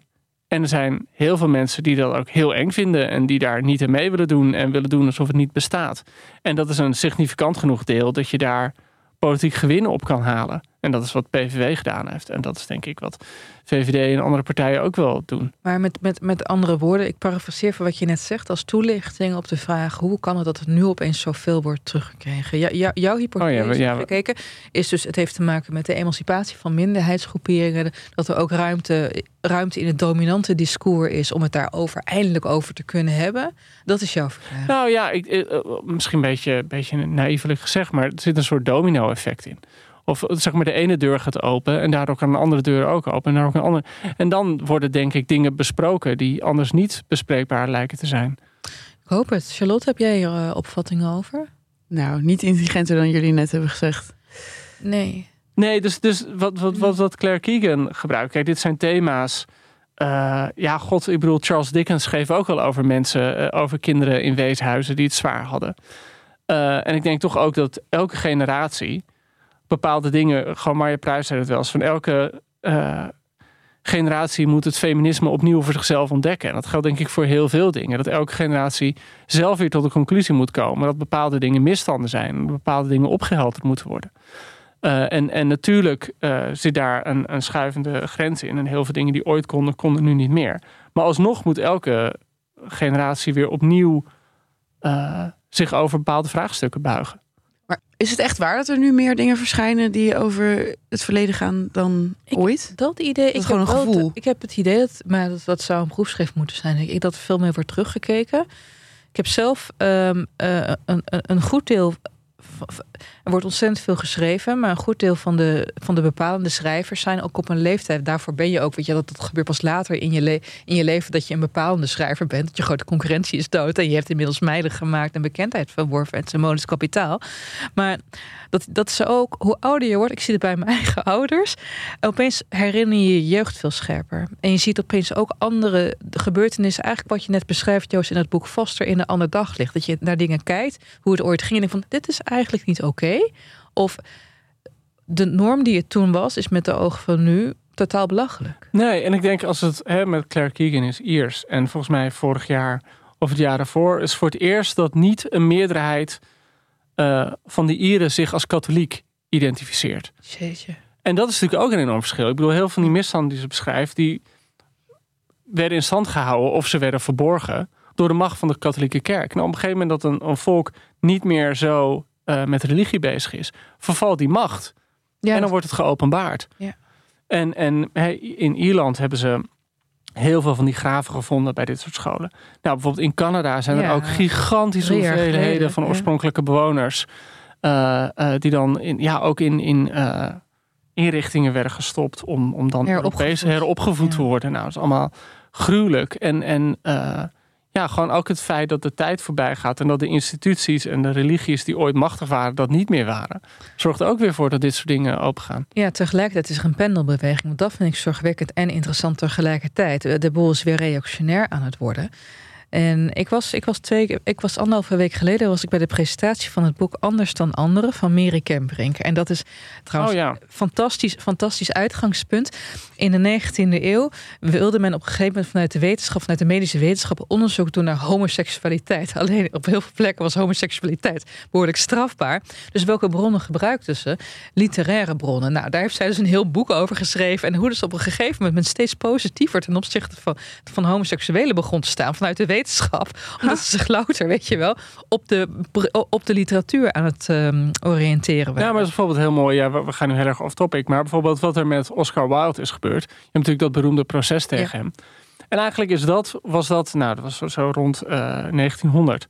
En er zijn heel veel mensen die dat ook heel eng vinden en die daar niet aan mee willen doen en willen doen alsof het niet bestaat. En dat is een significant genoeg deel dat je daar politiek gewin op kan halen. En dat is wat P V V gedaan heeft. En dat is denk ik wat V V D en andere partijen ook wel doen. Maar met, met, met andere woorden, ik parafraseer van wat je net zegt als toelichting op de vraag hoe kan het dat het nu opeens zoveel wordt teruggekregen? Ja, jou, jouw hypothese oh ja, ja, gekeken is dus het heeft te maken met de emancipatie van minderheidsgroeperingen, dat er ook ruimte, ruimte in het dominante discours is om het daarover eindelijk over te kunnen hebben. Dat is jouw verklaring. Nou ja, ik, misschien een beetje, beetje naïevelijk gezegd, maar er zit een soort domino-effect in. Of zeg maar de ene deur gaat open en daardoor kan een andere deur ook open. En, daar ook een andere. En dan worden denk ik dingen besproken die anders niet bespreekbaar lijken te zijn. Ik hoop het. Charlotte, heb jij hier uh, opvattingen over? Nou, niet intelligenter dan jullie net hebben gezegd. Nee. Nee, dus, dus wat, wat, wat, wat Claire Keegan gebruikt. Kijk, dit zijn thema's. Uh, ja, god, ik bedoel, Charles Dickens schreef ook al over mensen, uh, over kinderen in weeshuizen die het zwaar hadden. Uh, en ik denk toch ook dat elke generatie bepaalde dingen, gewoon Marja Pruis zei het wel eens, van elke uh, generatie moet het feminisme opnieuw voor zichzelf ontdekken. En dat geldt denk ik voor heel veel dingen. Dat elke generatie zelf weer tot de conclusie moet komen dat bepaalde dingen misstanden zijn. En bepaalde dingen opgehelderd moeten worden. Uh, en, en natuurlijk uh, zit daar een, een schuivende grens in. En heel veel dingen die ooit konden, konden nu niet meer. Maar alsnog moet elke generatie weer opnieuw uh, zich over bepaalde vraagstukken buigen. Maar is het echt waar dat er nu meer dingen verschijnen die over het verleden gaan dan ik, ooit? Dat idee, dat ik is gewoon heb een gevoel. Te, ik heb het idee dat, maar dat, dat zou een proefschrift moeten zijn. Ik, dat er veel meer wordt teruggekeken. Ik heb zelf um, uh, een, een goed deel. Er wordt ontzettend veel geschreven, maar een goed deel van de, van de bepalende schrijvers zijn ook op een leeftijd. Daarvoor ben je ook, weet je, dat, dat gebeurt pas later in je, le- in je leven dat je een bepalende schrijver bent. Dat je grote concurrentie is dood en je hebt inmiddels mijlen gemaakt en bekendheid verworven en symbolisch kapitaal. Maar dat, dat is ook, hoe ouder je wordt, ik zie het bij mijn eigen ouders, opeens herinner je je jeugd veel scherper. En je ziet opeens ook andere gebeurtenissen, eigenlijk wat je net beschrijft, Joost, in het boek Foster, in een ander daglicht. Dat je naar dingen kijkt, hoe het ooit ging en denkt van, dit is eigenlijk niet oké. Okay. Of de norm die het toen was, is met de ogen van nu totaal belachelijk. Nee, en ik denk als het hè, met Claire Keegan is Iers. En volgens mij vorig jaar of het jaar daarvoor is voor het eerst dat niet een meerderheid uh, van de Ieren zich als katholiek identificeert. Jeetje. En dat is natuurlijk ook een enorm verschil. Ik bedoel, heel veel van die misstanden die ze beschrijft, die werden in stand gehouden of ze werden verborgen door de macht van de katholieke kerk. Nou, op een gegeven moment dat een, een volk niet meer zo Uh, met religie bezig is, vervalt die macht. Ja, en dan dat... wordt het geopenbaard. Ja. En, en hey, in Ierland hebben ze heel veel van die graven gevonden bij dit soort scholen. Nou, bijvoorbeeld in Canada zijn ja. er ook gigantische hoeveelheden van oorspronkelijke ja. bewoners. Uh, uh, die dan in, ja, ook in, in uh, inrichtingen werden gestopt om, om dan Europees heropgevoed ja. te worden. Nou, dat is allemaal gruwelijk. En, en uh, ja, gewoon ook het feit dat de tijd voorbij gaat en dat de instituties en de religies die ooit machtig waren, dat niet meer waren, zorgt er ook weer voor dat dit soort dingen opengaan. Ja, tegelijkertijd is er een pendelbeweging. Want dat vind ik zorgwekkend en interessant tegelijkertijd. De boel is weer reactionair aan het worden. En ik was, ik was twee, ik was anderhalve week geleden was ik bij de presentatie van het boek Anders dan Anderen van Mary Kemperink. En dat is trouwens een oh ja. fantastisch, fantastisch uitgangspunt. In de negentiende eeuw wilde men op een gegeven moment vanuit de wetenschap, vanuit de medische wetenschap, onderzoek doen naar homoseksualiteit. Alleen op heel veel plekken was homoseksualiteit behoorlijk strafbaar. Dus welke bronnen gebruikten ze? Literaire bronnen. Nou, daar heeft zij dus een heel boek over geschreven. En hoe dus op een gegeven moment men steeds positiever ten opzichte van, van homoseksuelen begon te staan vanuit de wetenschap. Omdat ze zich louter, weet je wel, op de, op de literatuur aan het um, oriënteren waren. Ja, maar dat is bijvoorbeeld heel mooi. Ja, we, we gaan nu heel erg off topic. Maar bijvoorbeeld wat er met Oscar Wilde is gebeurd. Je hebt natuurlijk dat beroemde proces tegen ja. hem. En eigenlijk is dat, was dat, nou, dat was zo, zo rond uh, negentienhonderd.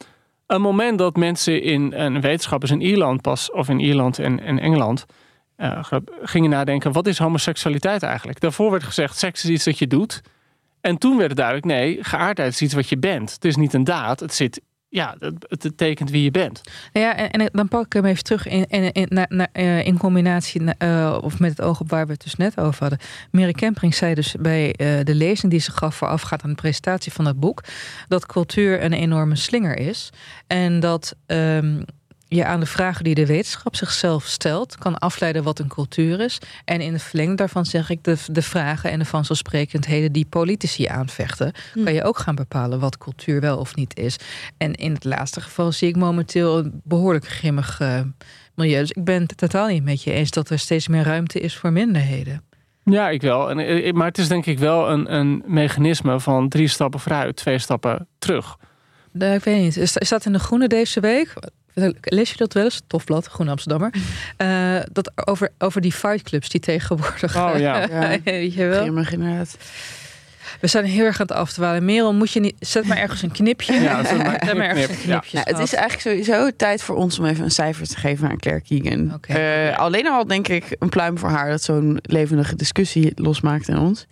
Een moment dat mensen in, en wetenschappers in Ierland pas, of in Ierland en, en Engeland, uh, gingen nadenken, wat is homoseksualiteit eigenlijk? Daarvoor werd gezegd, seks is iets dat je doet. En toen werd het duidelijk, nee, geaardheid is iets wat je bent. Het is niet een daad, het zit, ja, het, het tekent wie je bent. Ja, en, en dan pak ik hem even terug in, in, in, na, na, in combinatie, uh, of met het oog op waar we het dus net over hadden. Mary Kemperink zei dus bij uh, de lezing die ze gaf voorafgaand aan de presentatie van het boek, dat cultuur een enorme slinger is. En dat um, je aan de vragen die de wetenschap zichzelf stelt kan afleiden wat een cultuur is. En in de verlengde daarvan zeg ik de, de vragen en de vanzelfsprekendheden die politici aanvechten, hm. kan je ook gaan bepalen wat cultuur wel of niet is. En in het laatste geval zie ik momenteel een behoorlijk grimmig uh, milieu. Dus ik ben het totaal niet met je eens dat er steeds meer ruimte is voor minderheden. Ja, ik wel. En, maar het is denk ik wel een, een mechanisme van drie stappen vooruit, twee stappen terug. Uh, ik weet niet. Is, is dat in de Groene deze week? Lees je dat wel eens? Tof blad, Groene Amsterdammer. Uh, dat over, over die fightclubs die tegenwoordig... Oh ja. ja. Weet je wel? Grimmig inderdaad. We zijn heel erg aan het afdwalen. Merel, moet je niet... Zet maar ergens een knipje. Ja, zet maar, zet maar ergens een knipje. Ja. Nou, het is eigenlijk sowieso tijd voor ons om even een cijfer te geven aan Claire Keegan. Okay. Uh, alleen al denk ik een pluim voor haar dat zo'n levendige discussie losmaakt in ons.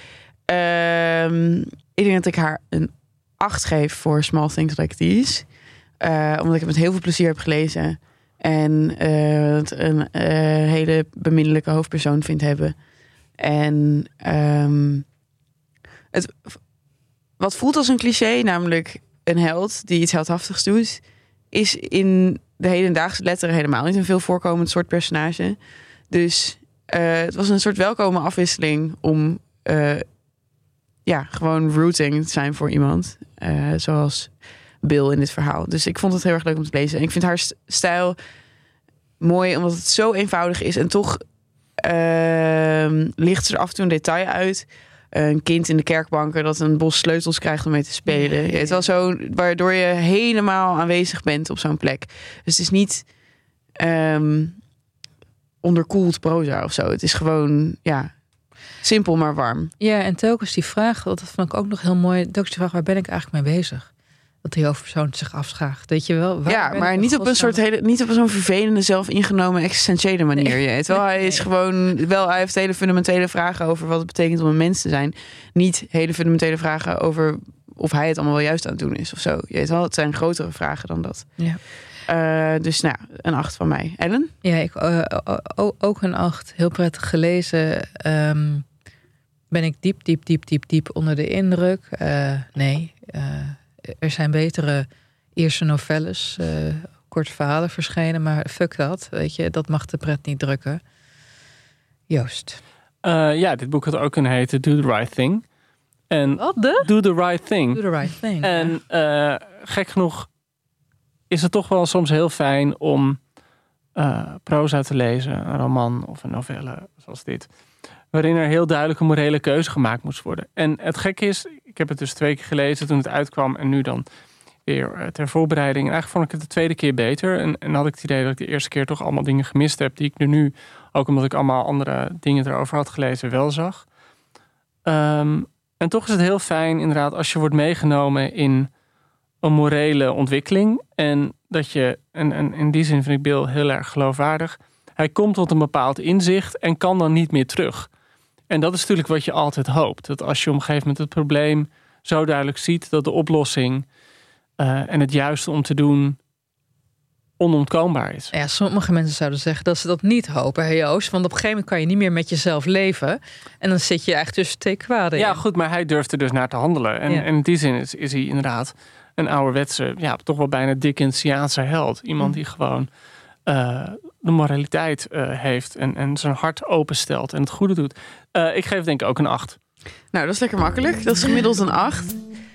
Uh, ik denk dat ik haar een acht geef voor Small Things Like These. Uh, omdat ik het met heel veel plezier heb gelezen. En uh, het een uh, hele beminnelijke hoofdpersoon vind hebben. En um, het, wat voelt als een cliché, namelijk een held die iets heldhaftigs doet, is in de hedendaagse letteren helemaal niet een veel voorkomend soort personage. Dus uh, het was een soort welkome afwisseling om uh, ja, gewoon rooting te zijn voor iemand. Uh, zoals Bill in dit verhaal. Dus ik vond het heel erg leuk om te lezen. En ik vind haar stijl mooi, omdat het zo eenvoudig is. En toch uh, ligt ze er af en toe een detail uit. Een kind in de kerkbanken dat een bos sleutels krijgt om mee te spelen. Ja, ja, ja. Het is wel zo, waardoor je helemaal aanwezig bent op zo'n plek. Dus het is niet um, onderkoeld proza of zo. Het is gewoon, ja, simpel maar warm. Ja, en telkens die vraag, dat vond ik ook nog heel mooi. Telkens die vraag, waar ben ik eigenlijk mee bezig? Dat die hoofdpersoon zich afvraagt. Weet je wel? Waar ja, maar niet op een soort hele, niet op zo'n vervelende, zelfingenomen, existentiële manier. Nee. Je weet wel, hij is gewoon wel, hij heeft hele fundamentele vragen over wat het betekent om een mens te zijn. Niet hele fundamentele vragen over of hij het allemaal wel juist aan het doen is of zo. Je weet wel, het zijn grotere vragen dan dat. Ja. Uh, dus nou, een acht van mij. Ellen? Ja, ik uh, ook een acht. Heel prettig gelezen. Um, ben ik diep, diep, diep, diep, diep onder de indruk? Uh, nee. Uh, Er zijn betere eerste novelles, uh, korte verhalen verschenen, maar fuck dat, weet je, dat mag de pret niet drukken. Joost. Uh, ja, dit boek had ook kunnen heten Do the Right Thing. En Wat de? Do the Right Thing. Do the Right Thing. En uh, gek genoeg is het toch wel soms heel fijn om uh, proza te lezen, een roman of een novelle zoals dit, waarin er heel duidelijk een morele keuze gemaakt moest worden. En het gekke is, ik heb het dus twee keer gelezen toen het uitkwam en nu dan weer ter voorbereiding. En eigenlijk vond ik het de tweede keer beter. En, en had ik het idee dat ik de eerste keer toch allemaal dingen gemist heb die ik er nu, ook omdat ik allemaal andere dingen erover had gelezen, wel zag. Um, en toch is het heel fijn inderdaad als je wordt meegenomen in een morele ontwikkeling. En dat je, en, en in die zin vind ik Bill heel erg geloofwaardig. Hij komt tot een bepaald inzicht en kan dan niet meer terug. En dat is natuurlijk wat je altijd hoopt. Dat als je op een gegeven moment het probleem zo duidelijk ziet, dat de oplossing uh, en het juiste om te doen onontkoombaar is. Ja, sommige mensen zouden zeggen dat ze dat niet hopen, hè Joost? Want op een gegeven moment kan je niet meer met jezelf leven. En dan zit je eigenlijk tussen twee kwaden. Ja, in. goed, maar hij durft er dus naar te handelen. En, ja. en in die zin is, is hij inderdaad een ouderwetse, ja, toch wel bijna Dickensiaanse held. Iemand die gewoon uh, de moraliteit uh, heeft en, en zijn hart openstelt en het goede doet. Uh, ik geef denk ik ook een acht. Nou, dat is lekker makkelijk. Dat is gemiddeld een acht.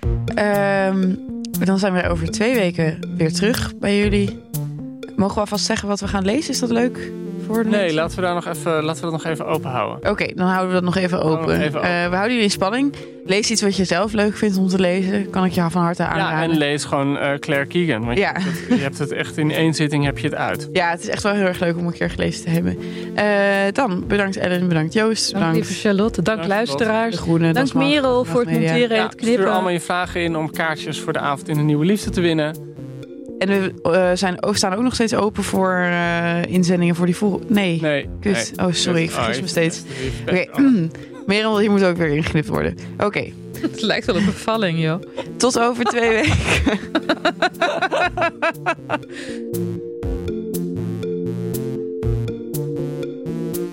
Um, dan zijn we over twee weken weer terug bij jullie. Mogen we alvast zeggen wat we gaan lezen? Is dat leuk? Voor de nee, mensen? laten we, daar nog even, laten we dat nog even open houden. Oké, okay, dan houden we dat nog even open. Nog even open. Uh, we houden jullie in spanning. Lees iets wat je zelf leuk vindt om te lezen. Kan ik je van harte aanraden. Ja, en lees gewoon uh, Claire Keegan. Want ja. je, hebt het, je hebt het echt in één zitting heb je het uit. Ja, het is echt wel heel erg leuk om een keer gelezen te hebben. Uh, dan bedankt Ellen, bedankt Joost. Dank bedankt lieve Charlotte, dank, dank luisteraars. De Groene, dank Merel voor het monteren en ja, het knippen. Stuur allemaal je vragen in om kaartjes voor de avond in de Nieuwe Liefde te winnen. En we uh, zijn, staan ook nog steeds open voor uh, inzendingen voor die volgende... Nee, nee, kut. nee. Oh, sorry, ik vergis oh, me steeds. Oké, okay. Merel, hier moet ook weer ingeknipt worden. Oké. Okay. Het lijkt wel een bevalling, joh. Tot over twee weken.